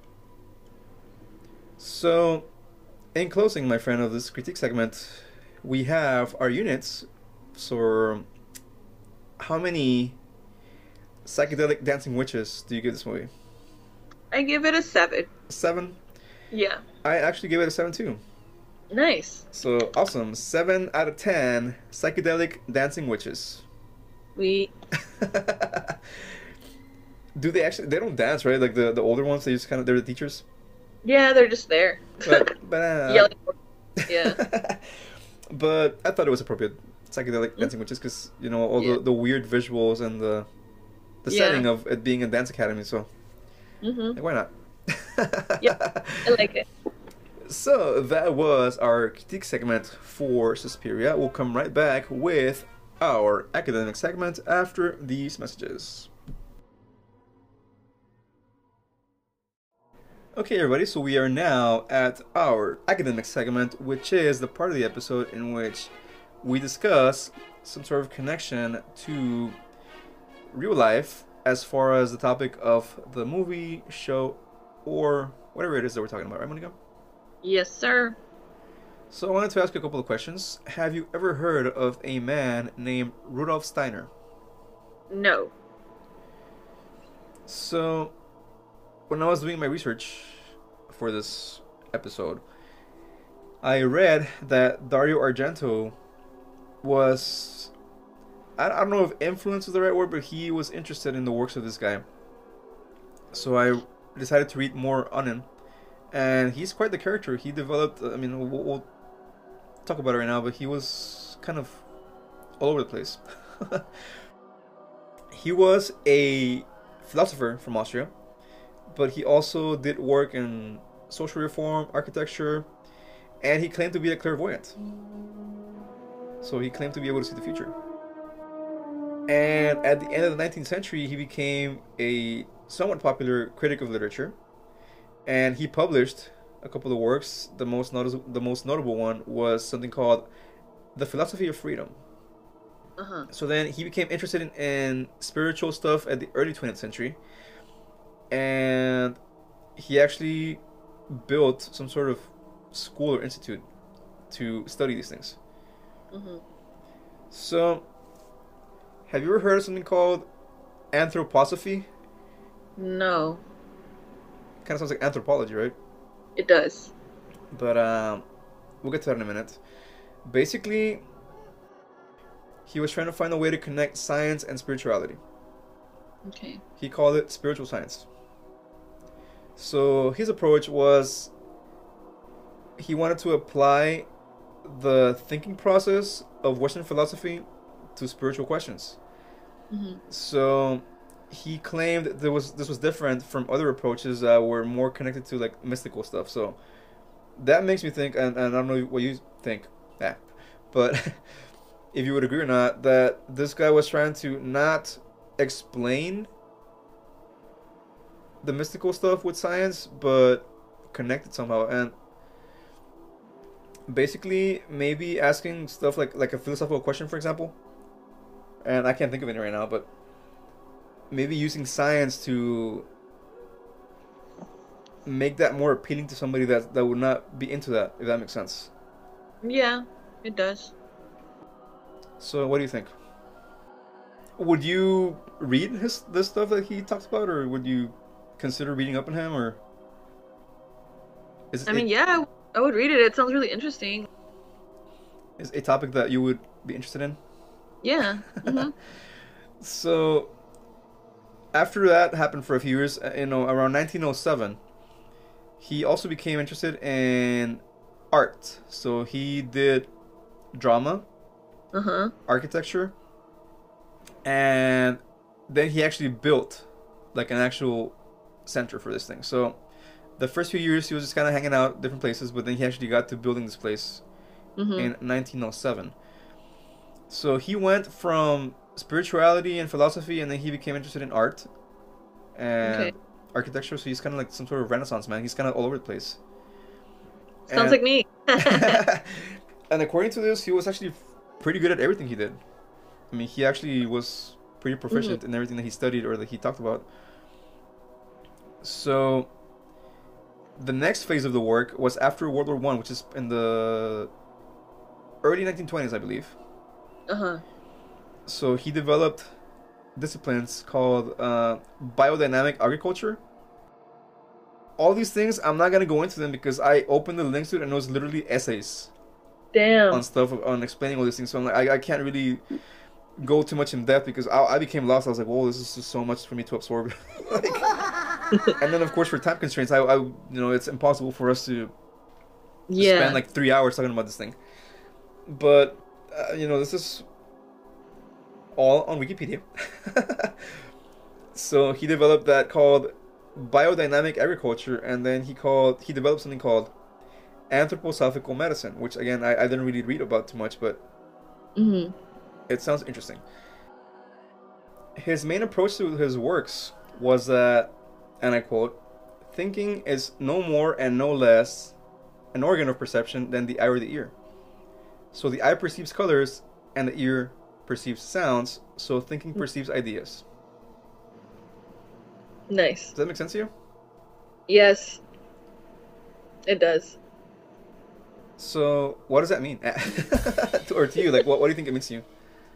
So, in closing, my friend, of this critique segment, we have our units. So, how many psychedelic dancing witches do you give this movie? I give it a seven. Seven? Yeah. I actually give it a seven too. Nice. So, awesome. Seven out of ten psychedelic dancing witches. We. Do they actually? They don't dance, right? Like the, the older ones, they just kind of they're the teachers. Yeah, they're just there. But, but uh, Yelling. Yeah. But I thought it was appropriate psychedelic Mm. dancing witches because you know all Yeah. the, the weird visuals and the the Yeah. setting of it being a dance academy. So Mm-hmm. like, why not? Yep. I like it. So that was our critique segment for Suspiria. We'll come right back with our academic segment after these messages. Okay, everybody, so we are now at our academic segment, which is the part of the episode in which we discuss some sort of connection to real life as far as the topic of the movie, show, or whatever it is that we're talking about, right, Monica? Yes, sir. So I wanted to ask you a couple of questions. Have you ever heard of a man named Rudolf Steiner? No. So, when I was doing my research for this episode, I read that Dario Argento was, I I don't know if influence is the right word, but he was interested in the works of this guy. So I decided to read more on him. And he's quite the character. He developed, I mean, we'll, we'll talk about it right now, but he was kind of all over the place. He was a philosopher from Austria, but he also did work in social reform, architecture, and he claimed to be a clairvoyant. So he claimed to be able to see the future. And at the end of the nineteenth century, he became a somewhat popular critic of literature, and he published a couple of works. The most notable, the most notable one was something called The Philosophy of Freedom. Uh-huh. So then he became interested in, in spiritual stuff at the early twentieth century, and he actually built some sort of school or institute to study these things. Mm-hmm. So, have you ever heard of something called anthroposophy? No, Kind of sounds like anthropology, right? it does. But um, we'll get to that in a minute. Basically, he was trying to find a way to connect science and spirituality. Okay. He called it spiritual science. So his approach was he wanted to apply the thinking process of Western philosophy to spiritual questions. Mm-hmm. So he claimed there was this was different from other approaches that were more connected to like mystical stuff. So that makes me think, and, and I don't know what you think, yeah, but if you would agree or not, that this guy was trying to not explain the mystical stuff with science, but connect it somehow. And basically, maybe asking stuff like like a philosophical question, for example. And I can't think of any right now, but maybe using science to make that more appealing to somebody that that would not be into that, if that makes sense. Yeah, it does. So, what do you think? Would you read his this stuff that he talks about, or would you consider reading up on him, or is I it mean, yeah, I would read it. It sounds really interesting. is a topic that you would be interested in? Yeah. Mm-hmm. So, after that happened for a few years, uh, you know, around nineteen oh seven, he also became interested in art. So he did drama, Uh-huh. architecture, and then he actually built like an actual center for this thing. So the first few years he was just kind of hanging out different places, but then he actually got to building this place Mm-hmm. in nineteen oh seven. So he went from spirituality and philosophy, and then he became interested in art and Okay. architecture. So he's kind of like some sort of Renaissance man. He's kind of all over the place. Sounds And like me. and according to this, he was actually pretty good at everything he did. I mean, he actually was pretty proficient Mm-hmm. in everything that he studied or that he talked about. So the next phase of the work was after World War One, which is in the early nineteen twenties, I believe. Uh-huh. So he developed disciplines called uh, biodynamic agriculture. All these things, I'm not gonna go into them because I opened the links to it and it was literally essays Damn. on stuff on explaining all these things. So I'm like, I, I can't really go too much in depth because I, I became lost. I was like, whoa, this is just so much for me to absorb. Like, and then of course for time constraints, I, I you know it's impossible for us to Yeah. spend like three hours talking about this thing. But uh, you know, this is all on Wikipedia. So he developed that called biodynamic agriculture, and then he called he developed something called anthroposophical medicine, which again I, I didn't really read about too much, but Mm-hmm. it sounds interesting. His main approach to his works was that, and I quote, thinking is no more and no less an organ of perception than the eye or the ear. So the eye perceives colors and the ear perceives sounds, so thinking perceives ideas. Nice. Does that make sense to you? Yes, it does. So what does that mean? Or to you, like what, what do you think it means to you?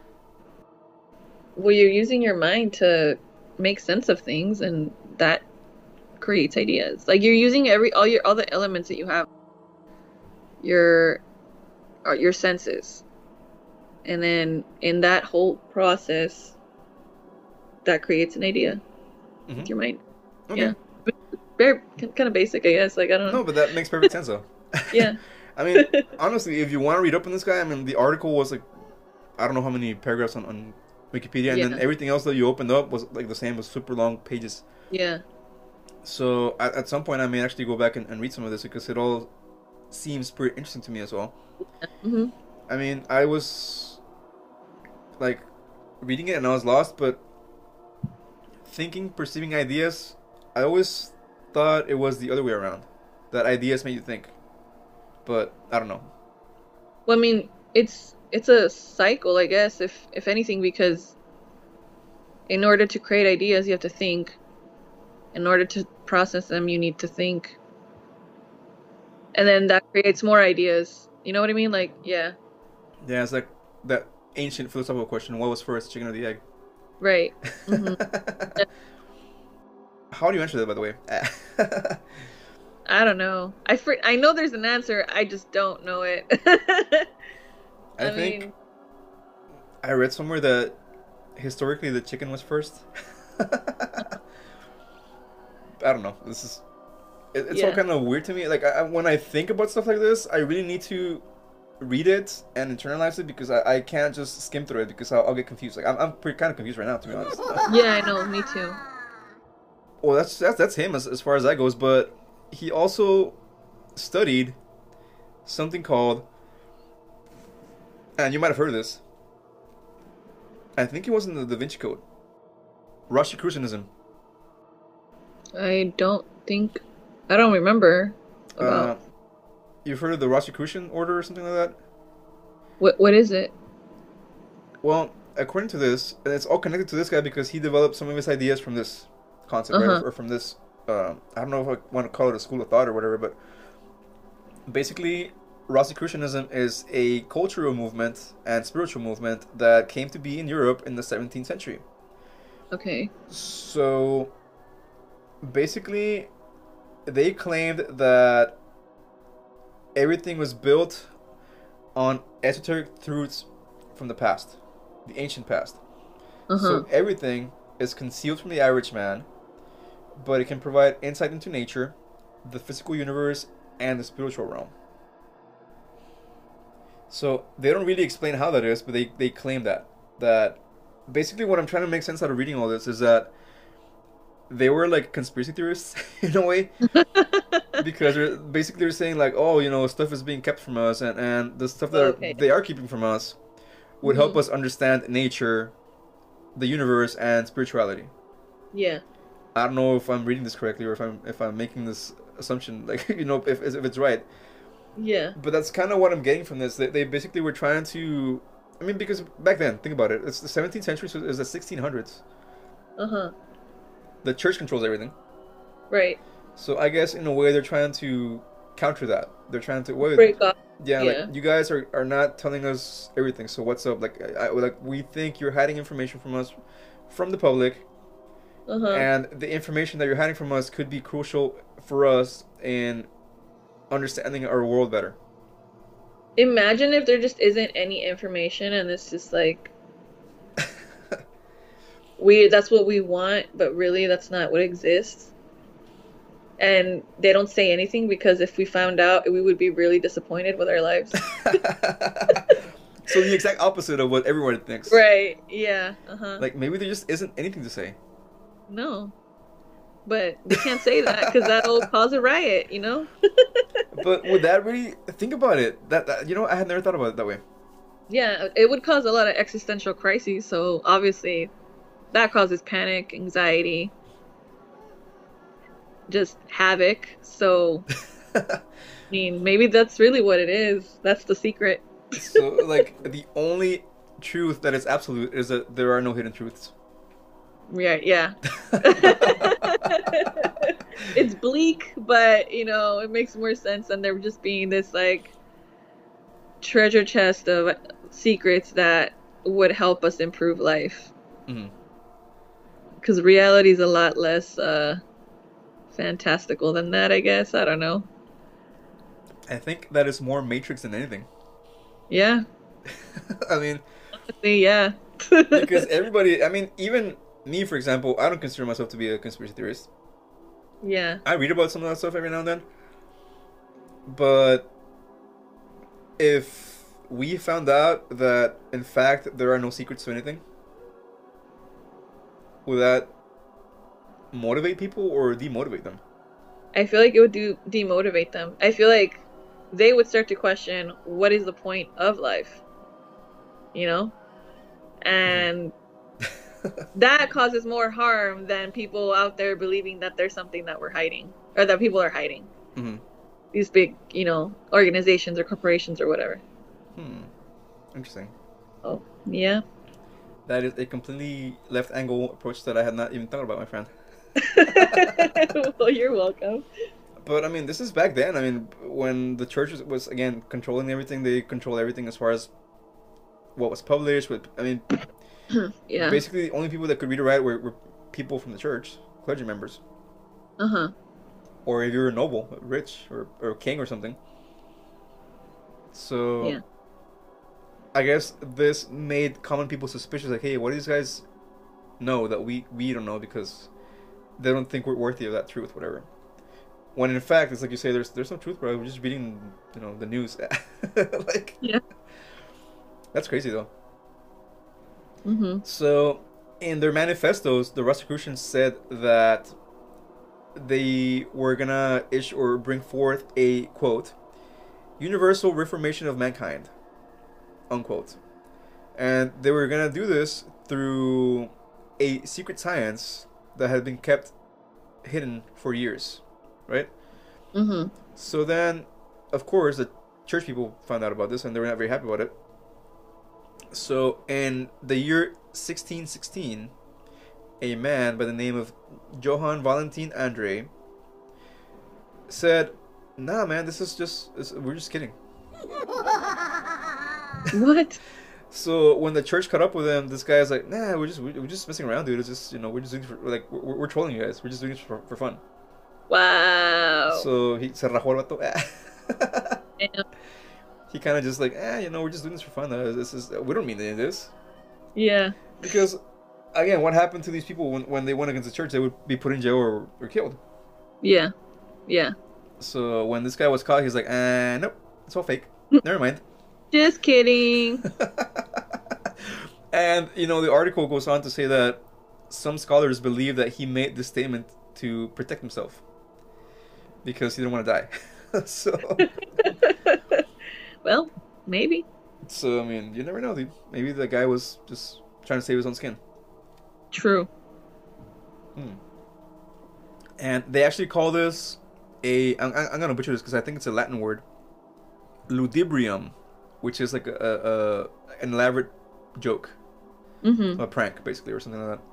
Well, you're using your mind to make sense of things, and that creates ideas. Like you're using every all your all the elements that you have, your uh, your senses, and then in that whole process, that creates an idea Mhm. with your mind. Okay. Yeah, very kind of basic, I guess. Like I don't know. No, but that makes perfect sense though. Yeah. I mean, honestly, if you want to read up on this guy, I mean, the article was like, I don't know how many paragraphs on, on Wikipedia, and Yeah. then everything else that you opened up was like the same, was super long pages. Yeah. So at, at some point, I may actually go back and, and read some of this because it all seems pretty interesting to me as well. Hmm. I mean, I was like reading it and I was lost, but thinking, perceiving ideas, I always thought it was the other way around. That ideas make you think, but I don't know. Well, I mean, it's it's a cycle, I guess, if if anything, because in order to create ideas, you have to think. In order to process them, you need to think. And then that creates more ideas. You know what I mean? Like, yeah, Yeah, it's like that ancient philosophical question: what was first, chicken or the egg? right. Hmm. How do you answer that, by the way? I don't know. I fr I know there's an answer. I just don't know it. I I think mean, I read somewhere that historically the chicken was first. I don't know. This is it, it's all yeah. kind of weird to me. Like I, I- when I think about stuff like this, I really need to read it and internalize it because I, I can't just skim through it because I'll, I'll get confused. Like I'm I'm pretty kind of confused right now, to be honest. Yeah, I know. Me too. Well, that's that's that's him as as far as that goes. But he also studied something called, and you might have heard of this. I think it was in the Da Vinci Code. Rosicrucianism. I don't think I don't remember Uh, about you've heard of the Rosicrucian order or something like that? what what is it? Well, according to this, and it's all connected to this guy because he developed some of his ideas from this concept, right? Uh-huh. Or, or from this, uh, I don't know if I want to call it a school of thought or whatever, but basically, Rosicrucianism is a cultural movement and spiritual movement that came to be in Europe in the seventeenth century. Okay. So, basically, they claimed that everything was built on esoteric truths from the past, the ancient past. Uh-huh. So everything is concealed from the average man, but it can provide insight into nature, the physical universe, and the spiritual realm. So they don't really explain how that is, but they, they claim that. That basically what I'm trying to make sense out of reading all this is that they were like conspiracy theorists in a way because they're basically they're saying like, oh, you know, stuff is being kept from us, and, and the stuff that are, Okay. they are keeping from us would help Hmm. us understand nature, the universe, and spirituality. Yeah. I don't know if I'm reading this correctly or if I'm if I'm making this assumption, like you know, if if it's right. Yeah. But that's kind of what I'm getting from this. They, they basically were trying to, I mean, because back then, think about it. It's the seventeenth century, so it's the sixteen hundreds. Uh-huh. The church controls everything. Right. So I guess in a way they're trying to counter that. They're trying to wait. Break off. Yeah, Yeah. like you guys are, are not telling us everything. So what's up? Like I, I- like we think you're hiding information from us, from the public, Uh-huh. and the information that you're hiding from us could be crucial for us in understanding our world better. Imagine if there just isn't any information and it's just like we that's what we want, but really that's not what exists. And they don't say anything because if we found out, we would be really disappointed with our lives. So the exact opposite of what everyone thinks. Right. Yeah. Uh-huh. Like maybe there just isn't anything to say. No. But we can't say that because that'll cause a riot, you know? But would that really think about it? That, that you know, I had never thought about it that way. Yeah, it would cause a lot of existential crises, so obviously that causes panic, anxiety, just havoc. So, I mean, maybe that's really what it is. That's the secret. So like the only truth that is absolute is that there are no hidden truths. Yeah, yeah. It's bleak, but you know, it makes more sense than there just being this like treasure chest of secrets that would help us improve life. Mhm. Because reality is a lot less uh, fantastical than that, I guess. I don't know. I think that is more Matrix than anything. Yeah, I mean, honestly, yeah. because everybody, I mean, even me, for example, I don't consider myself to be a conspiracy theorist. Yeah. I read about some of that stuff every now and then. But if we found out that, in fact, there are no secrets to anything, would that motivate people or demotivate them? I feel like it would do demotivate them. I feel like they would start to question what is the point of life, you know? And that causes more harm than people out there believing that there's something that we're hiding or that people are hiding. Mm-hmm. These big, you know, organizations or corporations or whatever. Hmm. Interesting. Oh, yeah. That is a completely left angle approach that I had not even thought about, my friend. Well, you're welcome. But I mean, this is back then. I mean, when the church was, was again controlling everything, they controlled everything as far as what was published. With I mean, Yeah. basically the only people that could read or write were, were people from the church, clergy members, Uh huh. or if you're a noble, rich, or or a king or something. So, Yeah. I guess this made common people suspicious. Like, hey, what do these guys know that we we don't know because they don't think we're worthy of that truth, whatever. When in fact, it's like you say, there's there's no truth, bro. We're just reading, you know, the news. Like, Yeah. that's crazy though. Mm-hmm. So, in their manifestos, the Rosicrucians said that they were gonna issue or bring forth a quote, universal reformation of mankind, unquote, and they were gonna do this through a secret science that had been kept hidden for years, right? Mm-hmm. So then, of course, the church people found out about this and they were not very happy about it. So in the year sixteen sixteen, a man by the name of Johann Valentin Andrei said, "Nah, man, this is just this, we're just kidding." What? So when the church caught up with him, this guy's like, "Nah, we're just we're just messing around, dude. It's just, you know, we're just doing it for, like we're, we're trolling you guys. We're just doing it for, for fun." Wow. So he se rajó el vato. Damn. He kind of just like, eh, you know, we're just doing this for fun. Uh, This is we don't mean any of this. Yeah. Because, again, what happened to these people when, when they went against the church? They would be put in jail or, or killed. Yeah. Yeah. So when this guy was caught, he's like, eh, nope, it's all fake. Never mind. Just kidding. And, you know, the article goes on to say that some scholars believe that he made this statement to protect himself. Because he didn't want to die. So... Well, maybe. So, I mean, you never know, dude. Maybe the guy was just trying to save his own skin. True. Hmm. And they actually call this a... I'm, I'm going to butcher this because I think it's a Latin word. Ludibrium, which is like a, a an elaborate joke. Mm-hmm. A prank, basically, or something like that.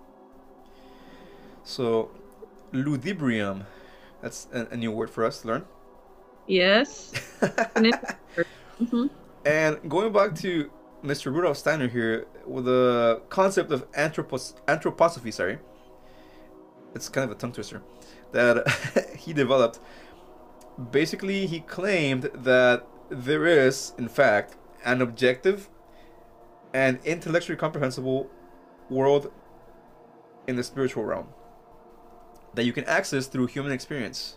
So, ludibrium. That's a, a new word for us to learn. Yes. Mm-hmm. And going back to Mister Rudolf Steiner here, with the concept of anthropos- anthroposophy, sorry, it's kind of a tongue twister, that he developed. Basically, he claimed that there is, in fact, an objective and intellectually comprehensible world in the spiritual realm that you can access through human experience.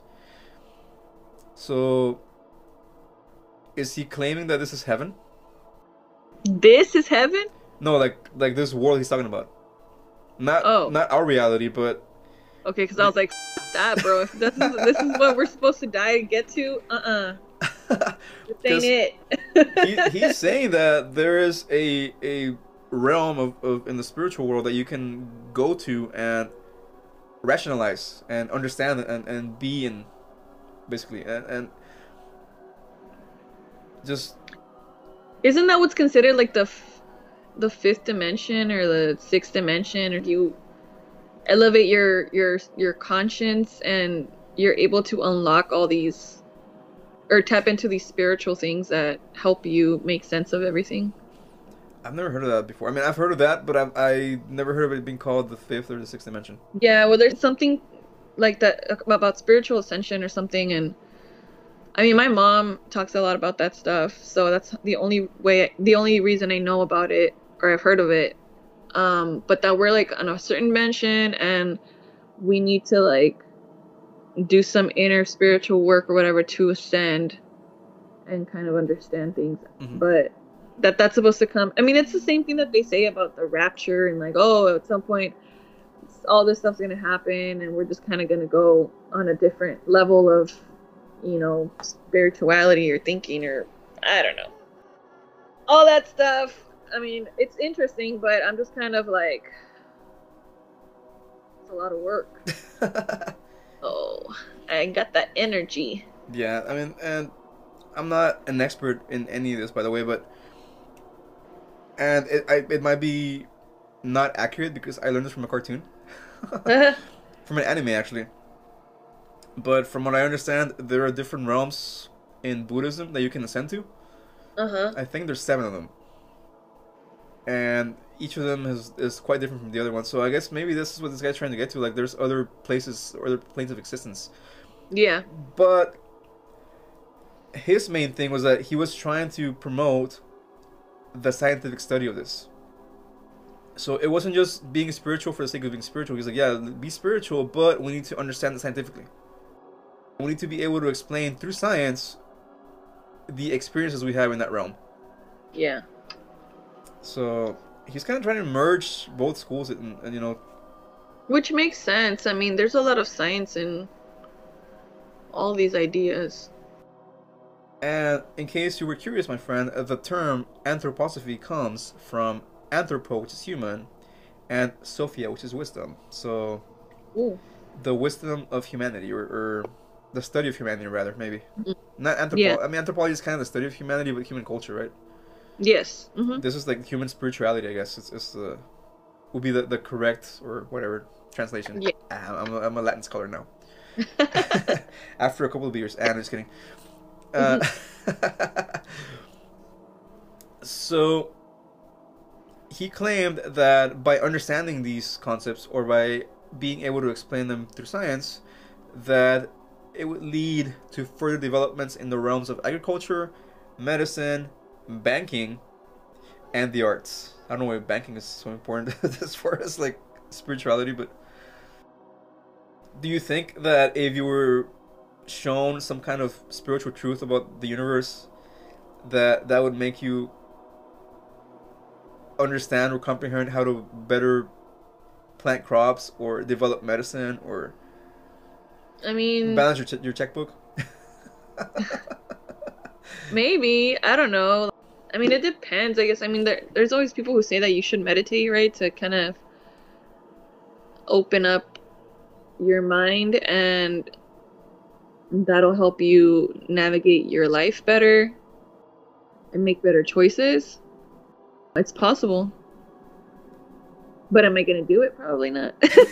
So, is he claiming that this is heaven? This is heaven? No, like like this world he's talking about. Not Oh. not our reality, but Okay, because I was like, F- that, bro. If this is this is what we're supposed to die and get to, uh-uh. This ain't 'Cause it. he, he's saying that there is a a realm of, of in the spiritual world that you can go to and rationalize and understand and, and be in, basically, and, and just Isn't that what's considered like the f- the fifth dimension or the sixth dimension, or do you elevate your your your conscience and you're able to unlock all these or tap into these spiritual things that help you make sense of everything? I've never heard of that before. I mean, I've heard of that, but I've I never heard of it being called the fifth or the sixth dimension. Yeah, well, there's something like that about spiritual ascension or something, and I mean, my mom talks a lot about that stuff, so that's the only way, the only reason I know about it or I've heard of it. Um, but that we're like on a certain dimension and we need to like do some inner spiritual work or whatever to ascend and kind of understand things. Mhm. But that that's supposed to come. I mean, it's the same thing that they say about the rapture and like, oh, at some point all this stuff's gonna happen, and we're just kind of gonna go on a different level of, you know, spirituality or thinking, or I don't know, all that stuff. I mean, it's interesting, but I'm just kind of like, it's a lot of work. Oh, I ain't got that energy. Yeah, I mean, and I'm not an expert in any of this, by the way, but and it I, it might be not accurate because I learned this from a cartoon, from an anime actually. But from what I understand, there are different realms in Buddhism that you can ascend to. Uh-huh. I think there's seven of them, and each of them is is quite different from the other one. So I guess maybe this is what this guy's trying to get to. Like, there's other places or other planes of existence. Yeah. But his main thing was that he was trying to promote the scientific study of this. So it wasn't just being spiritual for the sake of being spiritual. He's like, yeah, be spiritual, but we need to understand it scientifically. We need to be able to explain through science the experiences we have in that realm. Yeah. So he's kind of trying to merge both schools, and, and you know, Which makes sense. I mean, there's a lot of science in all these ideas. and in case you were curious, my friend, uh, the term anthroposophy comes from anthropo, which is human, and sophia, which is wisdom. So Ooh. the wisdom of humanity, or, or the study of humanity, rather, maybe. Mhm. Not anthropo. Yeah. I mean, anthropology is kind of the study of humanity, but human culture, right? Yes. Mm-hmm. This is like human spirituality, I guess. It's, it's the would be the, the correct or whatever translation. Yeah. Ah, I'm a, I'm a Latin scholar now. After a couple of beers, and I'm just kidding. Uh, so he claimed that by understanding these concepts, or by being able to explain them through science, that it would lead to further developments in the realms of agriculture, medicine, banking, and the arts. I don't know why banking is so important as far as like spirituality, but do you think that if you were shown some kind of spiritual truth about the universe, that that would make you understand or comprehend how to better plant crops or develop medicine or I mean, balance your ch- your checkbook? maybe. I don't know. I mean, it depends, I guess. I mean, there, there's always people who say that you should meditate, right? To kind of open up your mind, and that'll help you navigate your life better and make better choices. It's possible. But am I going to do it? Probably not.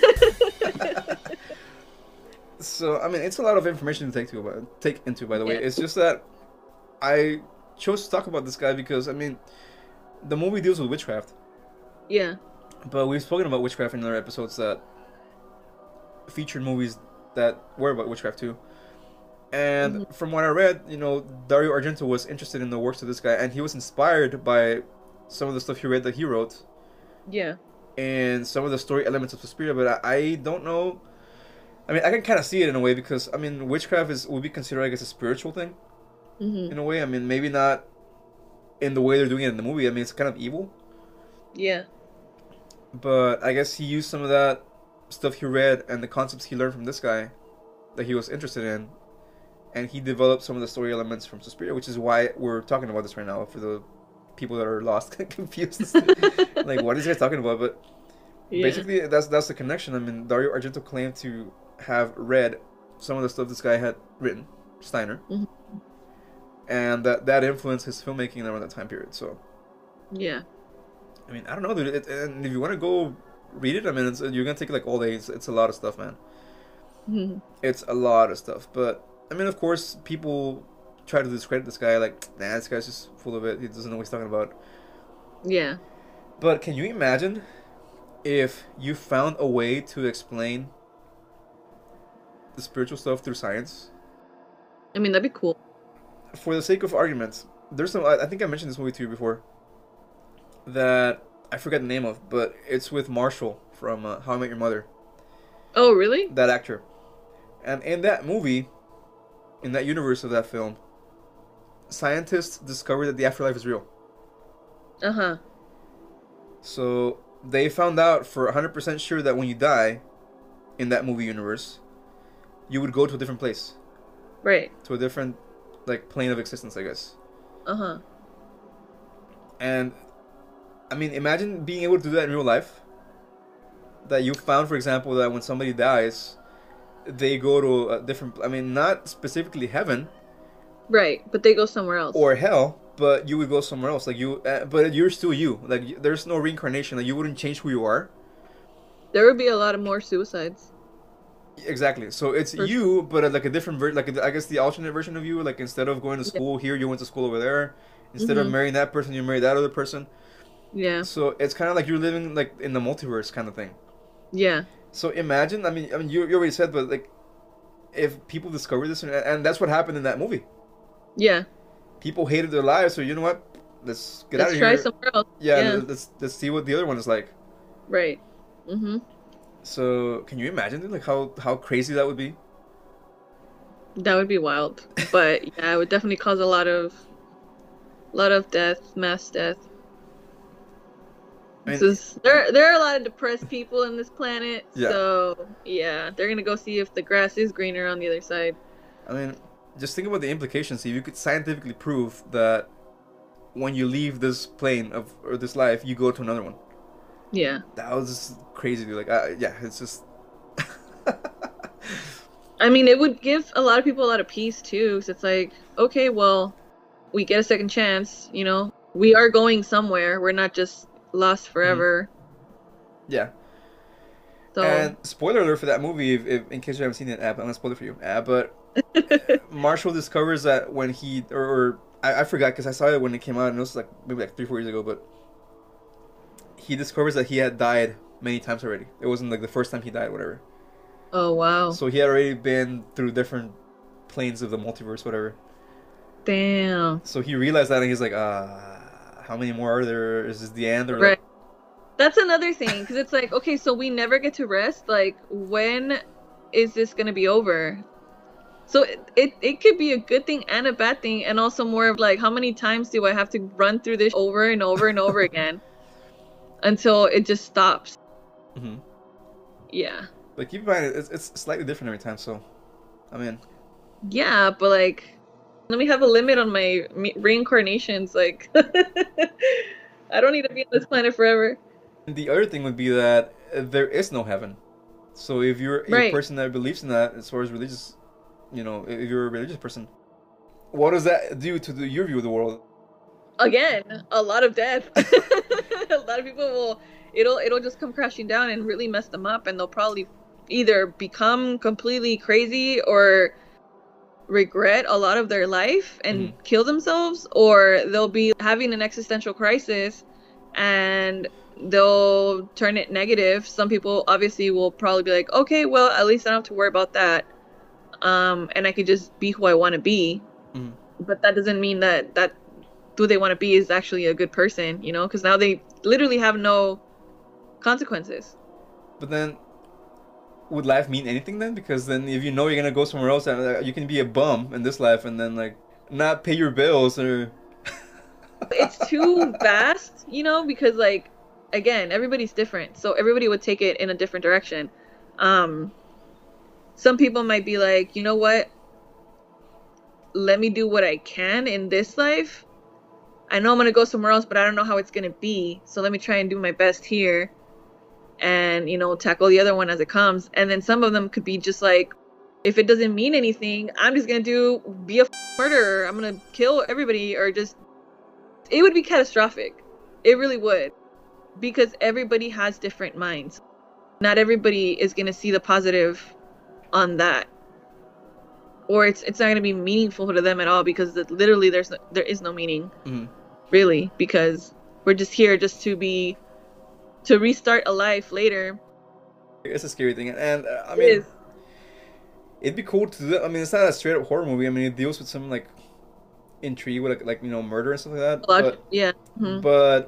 So I mean, it's a lot of information to take to about take into. By the way, Yeah. it's just that I chose to talk about this guy because I mean, the movie deals with witchcraft, Yeah. but we've spoken about witchcraft in other episodes that featured movies that were about witchcraft too. And Mhm. from what I read, you know, Dario Argento was interested in the works of this guy, and he was inspired by some of the stuff he read that he wrote, Yeah. and some of the story elements of Suspiria. But I, I don't know. I mean, I can kind of see it in a way because I mean, witchcraft is would be considered, I guess, a spiritual thing Hmm. in a way. I mean, maybe not in the way they're doing it in the movie. I mean, it's kind of evil, Yeah. but I guess he used some of that stuff he read and the concepts he learned from this guy that he was interested in, and he developed some of the story elements from Suspiria, which is why we're talking about this right now for the people that are lost and confused. Like, what is he talking about? But Yeah. basically, that's that's the connection. I mean, Dario Argento claimed to have read some of the stuff this guy had written, Steiner, Mhm. and that that influenced his filmmaking around that time period. So, Yeah. I mean, I don't know, dude. It, and if you want to go read it, I mean, it's, you're gonna take like all day. It's, it's a lot of stuff, man. Mhm. It's a lot of stuff. But I mean, of course, people try to discredit this guy. Like, nah, this guy's just full of it. He doesn't know what he's talking about. Yeah. But can you imagine if you found a way to explain the spiritual stuff through science? I mean, that'd be cool. For the sake of argument, there's some. I I think I mentioned this movie to you before. That I forget the name of, but it's with Marshall from uh, How I Met Your Mother. Oh, really? That actor, and in that movie, in that universe of that film, scientists discover that the afterlife is real. Uh-huh. So they found out for one hundred percent sure that when you die in that movie universe, you would go to a different place, Right. to a different like plane of existence, I guess. Uh huh. And I mean, imagine being able to do that in real life. That you found, for example, that when somebody dies, they go to a different. I mean, not specifically heaven Right. But they go somewhere else. or hell, but you would go somewhere else. Like you, uh, but you're still you. Like y- there's no reincarnation. Like you wouldn't change who you are. There would be a lot of more suicides. Exactly. So it's For sure. you, but uh, like a different version. Like I guess the alternate version of you. Like instead of going to Yeah. school here, you went to school over there. Instead of Mhm. marrying that person, you married that other person. Yeah. So it's kind of like you're living like in the multiverse kind of thing. Yeah. So imagine. I mean, I mean, you, you already said, but like, if people discover this, and, and that's what happened in that movie. Yeah. People hated their lives, so you know what? Let's get out Let's of try here. somewhere else. Yeah, Yeah. let's let's see what the other one is like. Right. Mhm. So can you imagine dude, like how how crazy that would be? That would be wild. But yeah, it would definitely cause a lot of, lot of death, mass death. I This mean, is there. There are a lot of depressed people in this planet. yeah. So yeah, they're gonna go see if the grass is greener on the other side. I mean, just think about the implications. If you could scientifically prove that when you leave this plane of or this life, you go to another one. Yeah. That was just crazy, dude. Like, uh, yeah, it's just. I mean, it would give a lot of people a lot of peace too. 'Cause it's like, okay, well, we get a second chance. You know, we are going somewhere. We're not just lost Mhm. forever. Yeah. So And spoiler alert for that movie, if, if in case you haven't seen it, Ab, I'm gonna spoil it for you. Ab, but Marshall discovers that when he or, or I, I forgot because I saw it when it came out and it was like maybe like three four years ago, but he discovers that he had died many times already. It wasn't like the first time he died, whatever. oh wow, So he had already been through different planes of the multiverse, whatever. damn. So he realized that and he's like, ah, how many more are there? Is this the end or Right. like? That's another thing because it's like, okay, so we never get to rest. Like, when is this gonna be over? So it, it it could be a good thing and a bad thing, and also more of like, how many times do I have to run through this over and over and over again until it just stops? hmm Yeah. But keep in mind, it's, it's slightly different every time. So, I mean, Yeah, but like, let me have a limit on my me- reincarnations. Like, I don't need to be on this planet forever. the other thing would be that uh, there is no heaven. So if you're a Right. person that believes in that, as far as religious, you know, if you're a religious person, what does that do to the, your view of the world? Again, a lot of death. A lot of people will. It'll it'll just come crashing down and really mess them up, and they'll probably either become completely crazy or regret a lot of their life and Mhm. kill themselves, or they'll be having an existential crisis and they'll turn it negative. Some people obviously will probably be like, okay, well, at least I don't have to worry about that, um, and I could just be who I want to be. Mhm. But that doesn't mean that that who they want to be is actually a good person, you know, because now they literally have no consequences. But then, would life mean anything then? Because then, if you know you're gonna go somewhere else, and uh, you can be a bum in this life, and then like not pay your bills or. It's too vast, you know, because like, again, everybody's different, so everybody would take it in a different direction. Um, some people might be like, you know what? Let me do what I can in this life. I know I'm gonna go somewhere else, but I don't know how it's gonna be. So let me try and do my best here, and you know, tackle the other one as it comes. And then some of them could be just like, if it doesn't mean anything, I'm just gonna do be a f- murderer. I'm gonna kill everybody, or just it would be catastrophic. It really would, because everybody has different minds. Not everybody is gonna see the positive on that, or it's it's not gonna be meaningful to them at all, because it, literally there's no, there is no meaning, Mhm. really, because we're just here just to be to restart a life later. It's a scary thing, and uh, I It mean, is. it'd be cool to do that. I mean, it's not a straight up horror movie. I mean, it deals with some like intrigue with like, like you know murder and stuff like that. Log- But yeah. mhm. but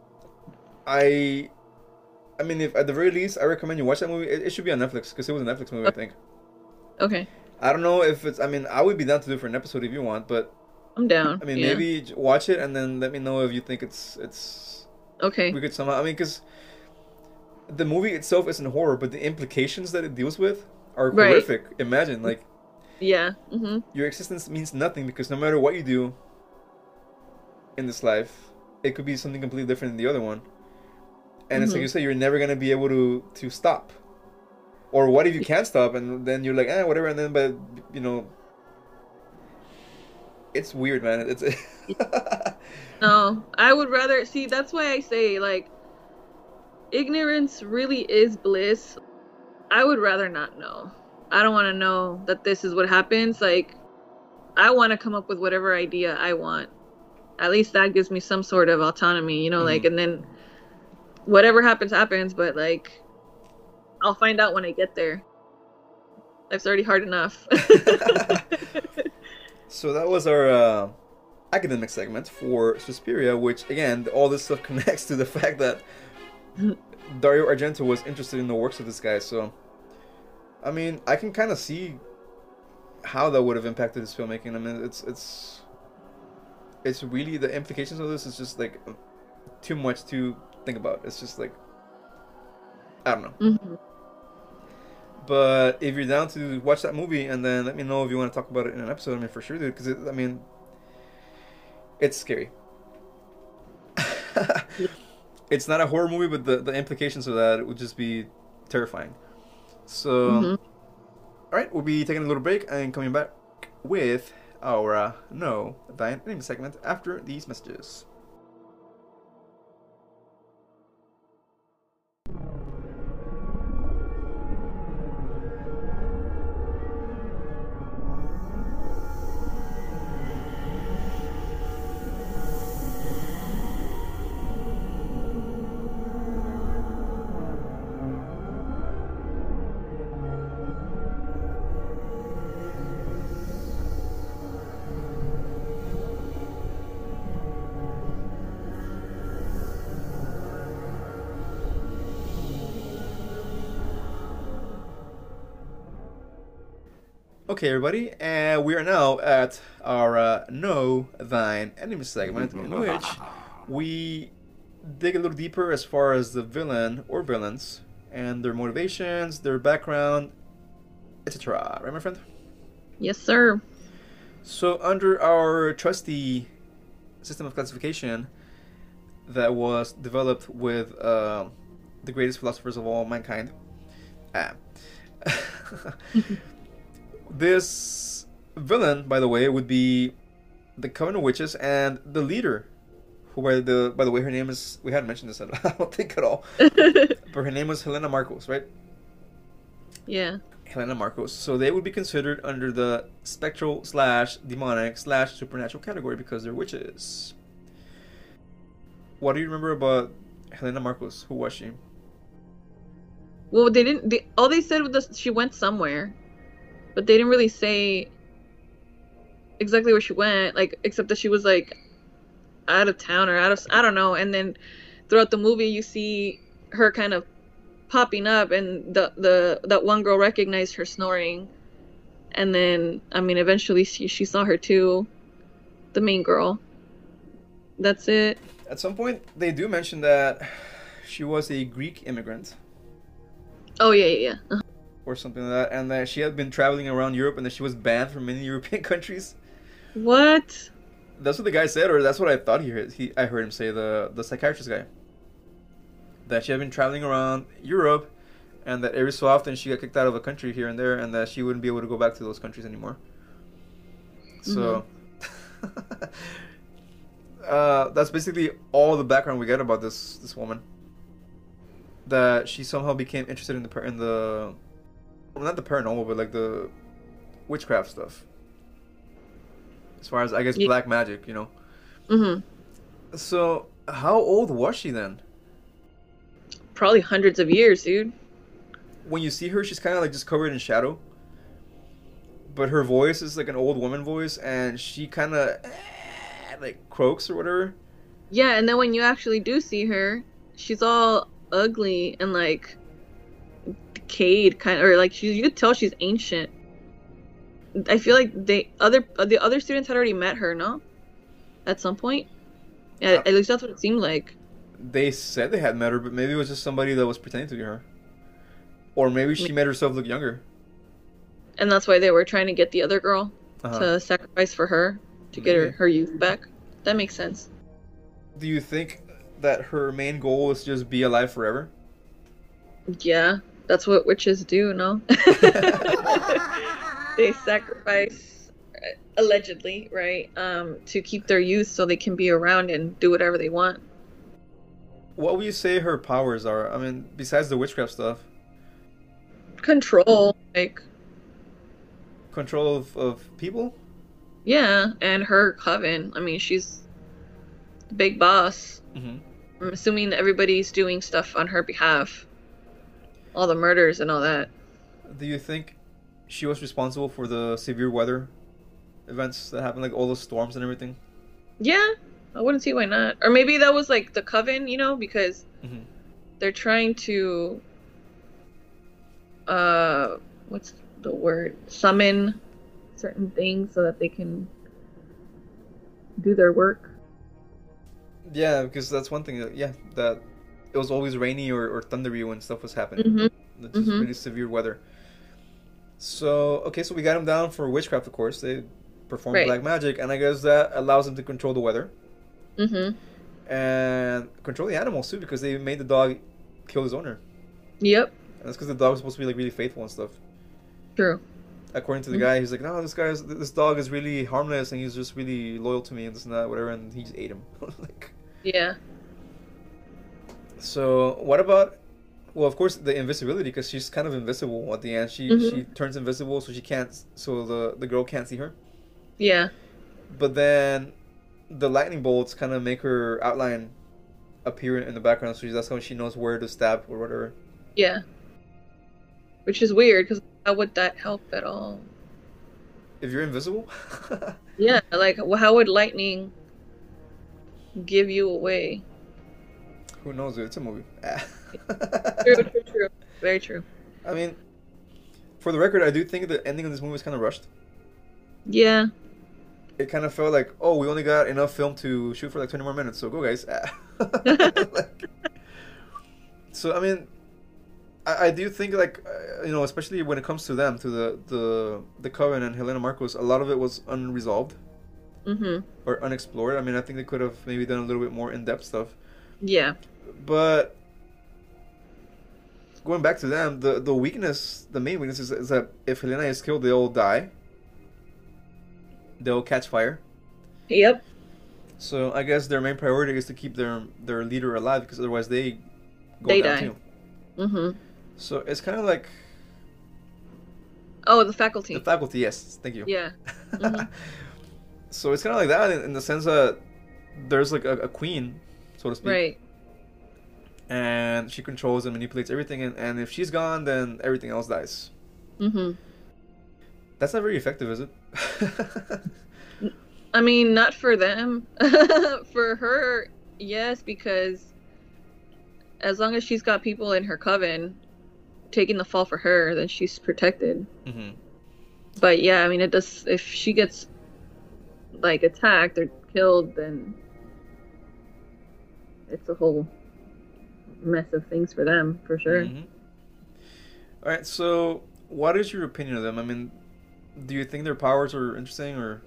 I, I mean, if at the very least, I recommend you watch that movie. It, it should be on Netflix because it was a Netflix movie, I think. Okay, I don't know if it's. I mean, I would be down to do it for an episode if you want, but I'm down. I mean, yeah. maybe j- watch it and then let me know if you think it's it's Okay. we could somehow. I mean, because the movie itself isn't horror, but the implications that it deals with are Right. horrific. Imagine, like, Yeah. Mm-hmm. your existence means nothing because no matter what you do in this life, it could be something completely different than the other one. And it's like Mm-hmm. you say, you're never gonna be able to to stop. Or what if you can't stop, and then you're like, eh, whatever, and then, but you know, it's weird, man. It's No, I would rather see. That's why I say like ignorance really is bliss. I would rather not know. I don't want to know that this is what happens. Like, I want to come up with whatever idea I want. At least that gives me some sort of autonomy, you know, like, Mhm. and then whatever happens, happens, but like, I'll find out when I get there. Life's already hard enough. So that was our uh, academic segment for Suspiria, which again, all this stuff connects to the fact that Dario Argento was interested in the works of this guy. So, I mean, I can kind of see how that would have impacted his filmmaking. I mean, it's it's it's really, the implications of this is just like too much to think about. It's just like, I don't know. Mhm. But if you're down to watch that movie, and then let me know if you want to talk about it in an episode. I mean, for sure, dude. Because I mean, it's scary. It's not a horror movie, but the, the implications of that would just be terrifying. So, Mhm. all right, we'll be taking a little break and coming back with our uh, No Thine Enemy segment after these messages. Okay, everybody, and we are now at our uh, Know Thine Enemy segment, in which we dig a little deeper as far as the villain or villains and their motivations, their background, et cetera. Right, my friend? Yes, sir. So, under our trusty system of classification that was developed with uh, the greatest philosophers of all mankind, ah. This villain, by the way, would be the Coven of Witches and the leader, who, by the by the way, her name is, we hadn't mentioned this, I don't think at all, but her name was Helena Marcos, right? Yeah. Helena Marcos. So they would be considered under the spectral slash demonic slash supernatural category because they're witches. What do you remember about Helena Marcos? Who was she? Well, they didn't. They, all they said was that she went somewhere, but they didn't really say exactly where she went. Like, except that she was like out of town or out of, I don't know. And then throughout the movie, you see her kind of popping up, and the the that one girl recognized her snoring, and then I mean, eventually she she saw her too, the main girl. That's it. At some point, they do mention that she was a Greek immigrant. Oh yeah, yeah, yeah. Uh-huh. Or something like that, and that she had been traveling around Europe, and that she was banned from many European countries. What? That's what the guy said, or that's what I thought he heard. He, I heard him say, the the psychiatrist guy, that she had been traveling around Europe, and that every so often she got kicked out of a country here and there, and that she wouldn't be able to go back to those countries anymore. So, mm-hmm. uh, that's basically all the background we get about this this woman. That she somehow became interested in the in the well, not the paranormal, but like the witchcraft stuff. As far as, I guess, yeah. black magic, you know. Mm-hmm. So, how old was she then? Probably hundreds of years, dude. When you see her, she's kind of like just covered in shadow. But her voice is like an old woman voice, and she kind of eh, like croaks or whatever. Yeah, and then when you actually do see her, she's all ugly and like decayed, kind of, or like she, you could tell she's ancient. I feel like they other the other students had already met her, no? At some point, yeah. Uh, At least that's what it seemed like. they said they had met her, but maybe it was just somebody that was pretending to be her. Or maybe she made herself look younger. And that's why they were trying to get the other girl Uh-huh. to sacrifice for her to get her, Maybe. her youth back. That makes sense. Do you think that her main goal is just be alive forever? Yeah, that's what witches do, no? They sacrifice, uh, allegedly, right, um, to keep their youth so they can be around and do whatever they want. What would you say her powers are? I mean, besides the witchcraft stuff, Control, like, control of, of people? yeah, and her coven. I mean, she's the big boss. Mm-hmm. I'm assuming everybody's doing stuff on her behalf. All the murders and all that. Do you think she was responsible for the severe weather events that happened, like all the storms and everything? Yeah, I wouldn't see why not. Or maybe that was like the coven, you know, because Mm-hmm. they're trying to, uh, what's the word? Summon certain things so that they can do their work. Yeah, because that's one thing. That, yeah, that it was always rainy or, or thundery when stuff was happening. Mm-hmm. That's just Mhm. really severe weather. So okay, so we got him down for witchcraft, of course. They perform Right. black magic, and I guess that allows them to control the weather Mm-hmm. and control the animals too, because they made the dog kill his owner. Yep. And that's because the dog was supposed to be like really faithful and stuff. True. According to the Mhm. guy, he's like, no, this guy's this dog is really harmless, and he's just really loyal to me, and this and that, whatever. And he just ate him. Like, Yeah. so what about? Well, of course, the invisibility, because she's kind of invisible at the end. She Mhm. she turns invisible, so she can't, so the the girl can't see her. Yeah. But then the lightning bolts kind of make her outline appear in the background, so that's how she knows where to stab or whatever. Yeah. Which is weird, because how would that help at all? If you're invisible, Yeah, like, wh- how would lightning give you away? who knows? It's a movie. True, true, true. Very true. I mean, for the record, I do think the ending of this movie was kind of rushed. Yeah. It kind of felt like, oh, we only got enough film to shoot for like twenty more minutes, so go, guys. Like, so, I mean, I, I do think, like, uh, you know, especially when it comes to them, to the, the, the Coven and Helena Marcos, a lot of it was unresolved Mm-hmm. or unexplored. I mean, I think they could have maybe done a little bit more in-depth stuff. Yeah. But going back to them, the, the weakness, the main weakness is, is that if Helena is killed, they'll die. They'll catch fire. Yep. So I guess their main priority is to keep their their leader alive, because otherwise they go They down die. too. Mm-hmm. So it's kind of like Oh, the faculty. the faculty. Yes, thank you. Yeah. Mhm. So it's kind of like that in, in the sense that there's like a, a queen, so to speak, Right. and she controls and manipulates everything. And, and if she's gone, then everything else dies. Mm-hmm. That's not very effective, is it? I mean, not for them. For her, yes, because as long as she's got people in her coven taking the fall for her, then she's protected. Mm-hmm. But yeah, I mean, it does. If she gets like attacked or killed, then it's a whole mess of things for them, for sure. Mm-hmm. All right. So, what is your opinion of them? I mean, do you think their powers are interesting, or?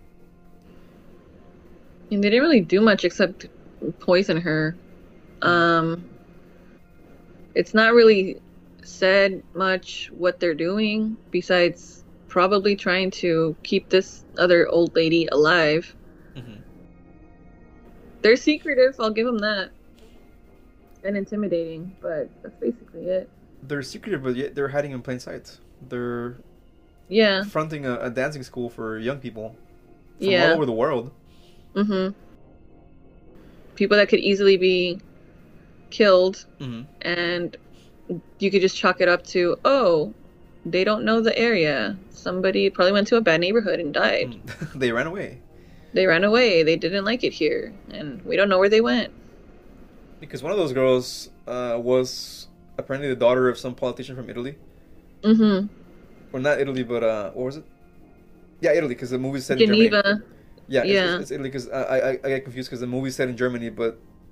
And they didn't really do much except poison her. Um, it's not really said much what they're doing besides probably trying to keep this other old lady alive. Mm-hmm. They're secretive, I'll give them that. And intimidating, but that's basically it. They're secretive, but yet they're hiding in plain sight. They're Yeah. fronting a, a dancing school for young people from Yeah. all over the world. Mm-hmm. People that could easily be killed, Mm-hmm. and you could just chalk it up to, oh, they don't know the area. Somebody probably went to a bad neighborhood and died. They ran away They ran away. They didn't like it here, and we don't know where they went. because one of those girls uh, was apparently the daughter of some politician from Italy, Mm-hmm. or not Italy, but uh, what was it? Yeah, Italy, because the movie's set in Germany. Geneva. Yeah, it's, Yeah. it's, it's Italy because I, I I get confused because the movie's set in Germany, but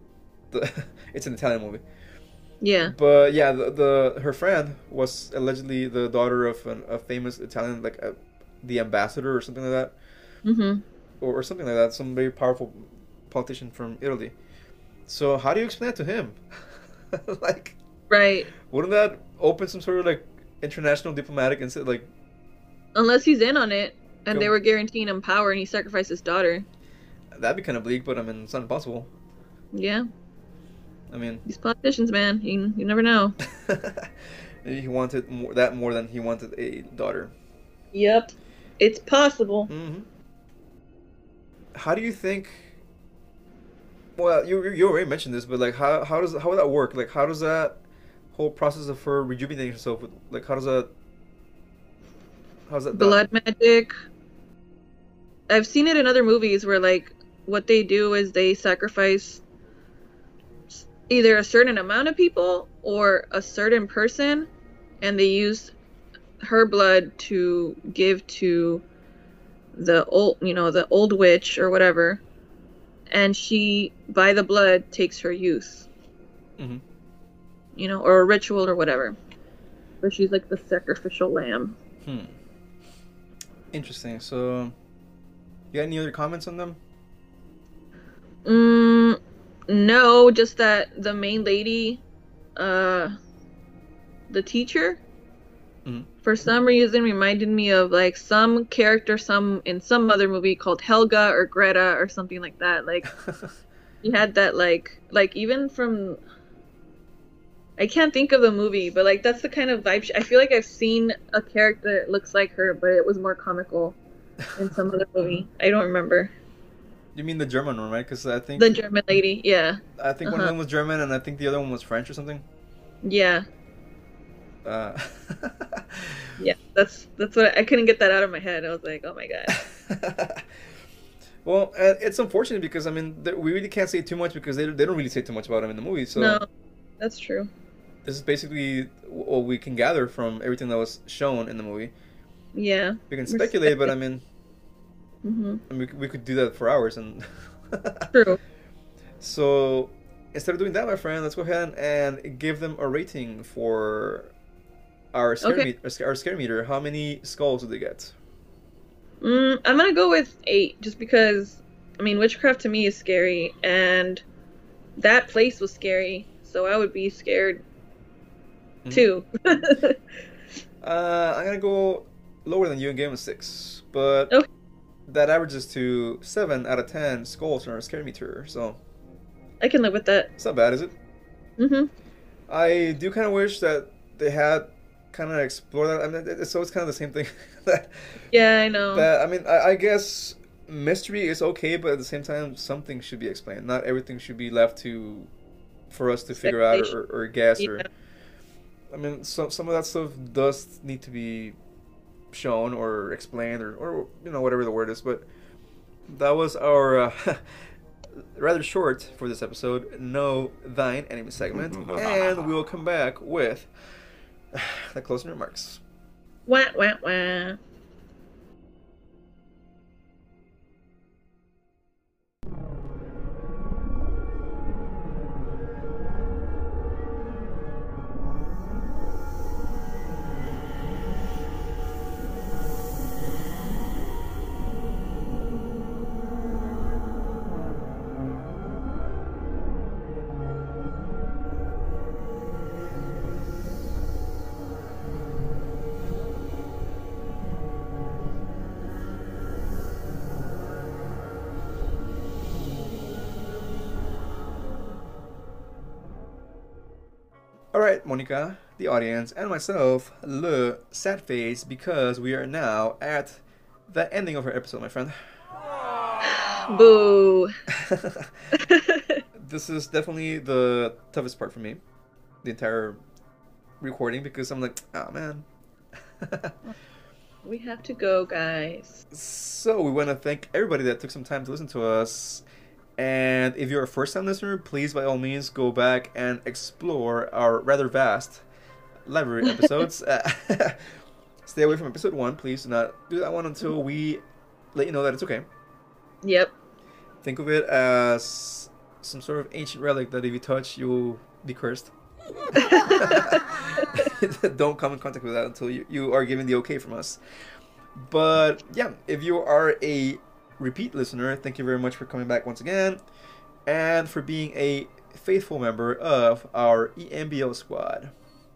the it's an Italian movie. Yeah. But yeah, the, the her friend was allegedly the daughter of an, a famous Italian, like a, the ambassador or something like that, Mm-hmm. or, or something like that. Some very powerful politician from Italy. So how do you explain that to him? Like, Right. wouldn't that open some sort of like international diplomatic instead? Like, Unless he's in on it and Go- they were guaranteeing him power and he sacrificed his daughter. that'd be kind of bleak. But I mean, it's not impossible. Yeah. I mean, These politicians, man. You, you never know. he wanted more, that more than he wanted a daughter. Yep. It's possible. Hmm. How do you think? Well, you you already mentioned this, but like, how how does how would that work? Like, how does that whole process of her rejuvenating herself? Like, how does that? How's that done? Blood magic. I've seen it in other movies where, like, what they do is they sacrifice s- either a certain amount of people or a certain person, and they use her blood to give to the old, you know, the old witch or whatever, and she, by the blood, takes her youth, Hmm. you know, or a ritual or whatever. But she's like the sacrificial lamb. Hmm. Interesting. So, you got any other comments on them? Mm, no, just that the main lady, uh, the teacher, Mhm. for some reason reminded me of like some character some in some other movie called Helga or Greta or something like that. Like you had that like like even from I can't think of the movie, but like that's the kind of vibe. She, I feel like I've seen a character that looks like her, but it was more comical in some other movie. I don't remember. You mean the German one, right? Because I think The German lady, yeah, I think one of uh-huh. them was German, and I think the other one was French or something. yeah, Uh, yeah. That's that's what I, I couldn't get that out of my head. I was like, oh my god. Well, uh, it's unfortunate because I mean th- we really can't say too much because they they don't really say too much about him in the movie. So No, that's true. this is basically what we can gather from everything that was shown in the movie. Yeah. We can speculate, but I mean, Mm-hmm. I mean we, could- we could do that for hours. And True. so instead of doing that, my friend, let's go ahead and give them a rating for our scare, Okay. meter, our scare- our scare meter. How many skulls did they get? Mm, I'm gonna go with eight, just because, I mean, witchcraft to me is scary, and that place was scary, so I would be scared Mhm. too. Uh, I'm gonna go lower than you and give him a six, but Okay. that averages to seven out of ten skulls on our scare meter, so I can live with that. it's not bad, is it? Mm-hmm. I do kind of wish that they had kind of explored that. I mean, it's always kind of the same thing. that, Yeah, I know. that I mean, I, I guess mystery is okay, but at the same time, something should be explained. Not everything should be left to for us to figure out or, or guess. Or Yeah. I mean, some some of that stuff does need to be shown or explained or, or you know whatever the word is. But that was our uh, rather short for this episode. Know thine enemy segment, and we will come back with the closing remarks. Wah, wah, wah. Alright, Monica, the audience, and myself, le sad face, because we are now at the ending of our episode, my friend. Boo. This is definitely the toughest part for me, the entire recording, because I'm like, oh man. We have to go, guys. So we want to thank everybody that took some time to listen to us. And if you're a first-time listener, please, by all means, go back and explore our rather vast library episodes. Uh, stay away from episode one. Please do not do that one until we let you know that it's okay. Yep. Think of it as some sort of ancient relic that if you touch, you'll be cursed. Don't come in contact with that until you, you are given the okay from us. But yeah, if you are a repeat listener, thank you very much for coming back once again and for being a faithful member of our E M B O squad.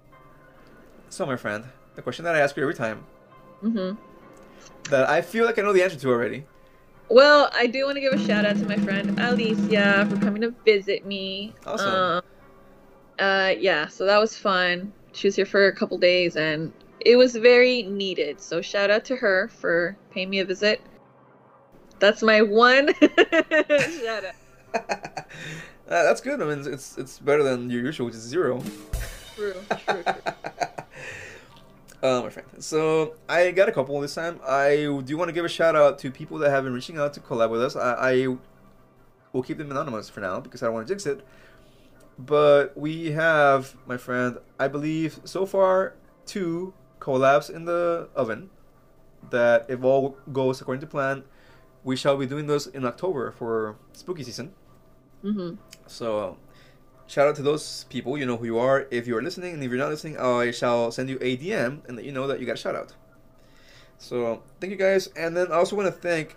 So, my friend, the question that I ask you every time, mm-hmm. that I feel like I know the answer to already. Well, I do want to give a shout out to my friend Alicia for coming to visit me. Awesome. Uh, uh, yeah, so that was fun. She was here for a couple days and it was very needed. So shout out to her for paying me a visit. That's my one shout out. uh, that's good. I mean, it's it's better than your usual, which is zero. True, true, true. Uh, my friend. So I got a couple this time. I do want to give a shout out to people that have been reaching out to collab with us. I, I will keep them anonymous for now because I don't want to jinx it. But we have, my friend, I believe so far two collabs in the oven. That if all goes according to plan, we shall be doing those in October for spooky season. Mm-hmm. So. Shout out to those people, you know who you are. If you are listening, and if you're not listening, I shall send you a D M and let you know that you got a shout out. So, thank you guys. And then I also want to thank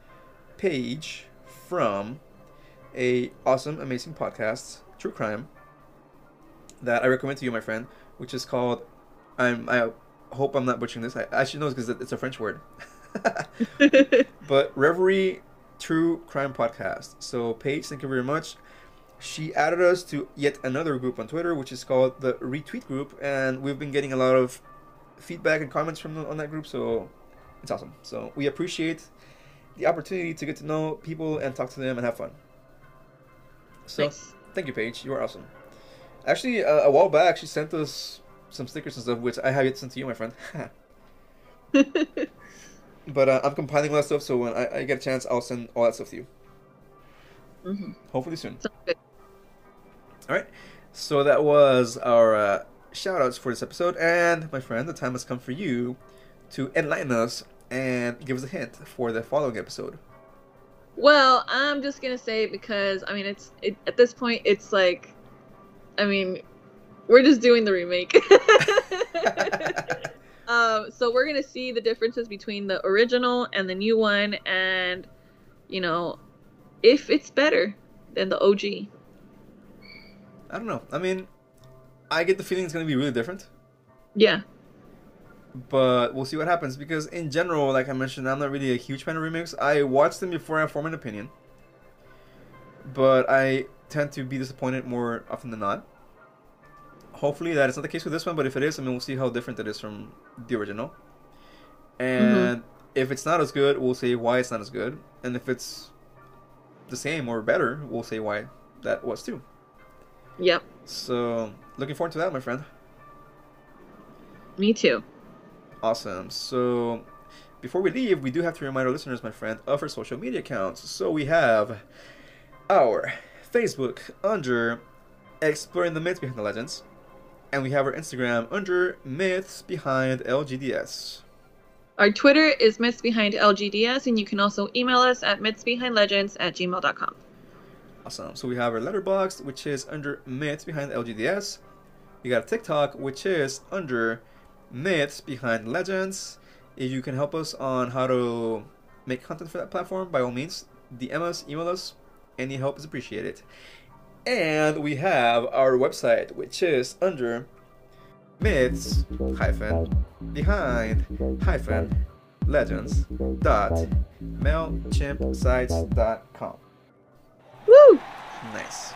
Paige from a awesome, amazing podcast, True Crime, that I recommend to you, my friend, which is called, I'm, I hope I'm not butchering this. I, I should know because it's a French word. But Reverie True Crime Podcast. So, Paige, thank you very much. She added us to yet another group on Twitter, which is called the Retweet Group, and we've been getting a lot of feedback and comments from on that group, so it's awesome. So we appreciate the opportunity to get to know people and talk to them and have fun. So Nice. Thank you, Paige. You are awesome. Actually, uh, a while back, she sent us some stickers and stuff, which I have yet sent to you, my friend. But uh, I'm compiling all that stuff, so when I, I get a chance, I'll send all that stuff to you. Mm-hmm. Hopefully soon. Sounds good. All right, so that was our uh, shout-outs for this episode, and my friend, the time has come for you to enlighten us and give us a hint for the following episode. Well, I'm just gonna say because I mean it's it, at this point it's like, I mean, we're just doing the remake. um, so we're gonna see the differences between the original and the new one, and you know, if it's better than the O G. I don't know. I mean, I get the feeling it's going to be really different. Yeah. But we'll see what happens. Because in general, like I mentioned, I'm not really a huge fan of remakes. I watched them before I form an opinion. But I tend to be disappointed more often than not. Hopefully that is not the case with this one. But if it is, I mean, we'll see how different it is from the original. And mm-hmm. if it's not as good, we'll say why it's not as good. And if it's the same or better, we'll say why that was too. Yep. So, looking forward to that, my friend. Me too. Awesome. So, before we leave, we do have to remind our listeners, my friend, of our social media accounts. So, we have our Facebook under Exploring the Myths Behind the Legends. And we have our Instagram under Myths Behind L G D S. Our Twitter is Myths Behind L G D S, and you can also email us at mythsbehindlegends at gmail dot com. Awesome. So we have our letterbox, which is under Myths Behind L G D S. We got a TikTok, which is under Myths Behind Legends. If you can help us on how to make content for that platform, by all means, D M us, email us. Any help is appreciated. And we have our website, which is under Myths hyphen Behind hyphen Legends dot mailchimp sites dot com. Woo! Nice.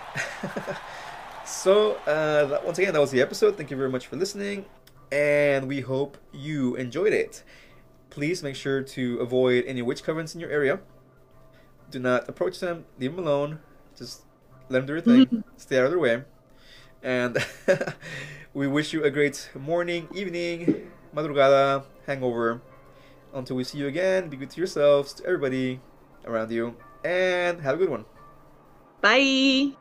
So, uh, that, once again, that was the episode. Thank you very much for listening, and we hope you enjoyed it. Please make sure to avoid any witch covens in your area. Do not approach them. Leave them alone. Just let them do their thing. Stay out of their way. And we wish you a great morning, evening, madrugada, hangover. Until we see you again, be good to yourselves, to everybody around you, and have a good one. Bye!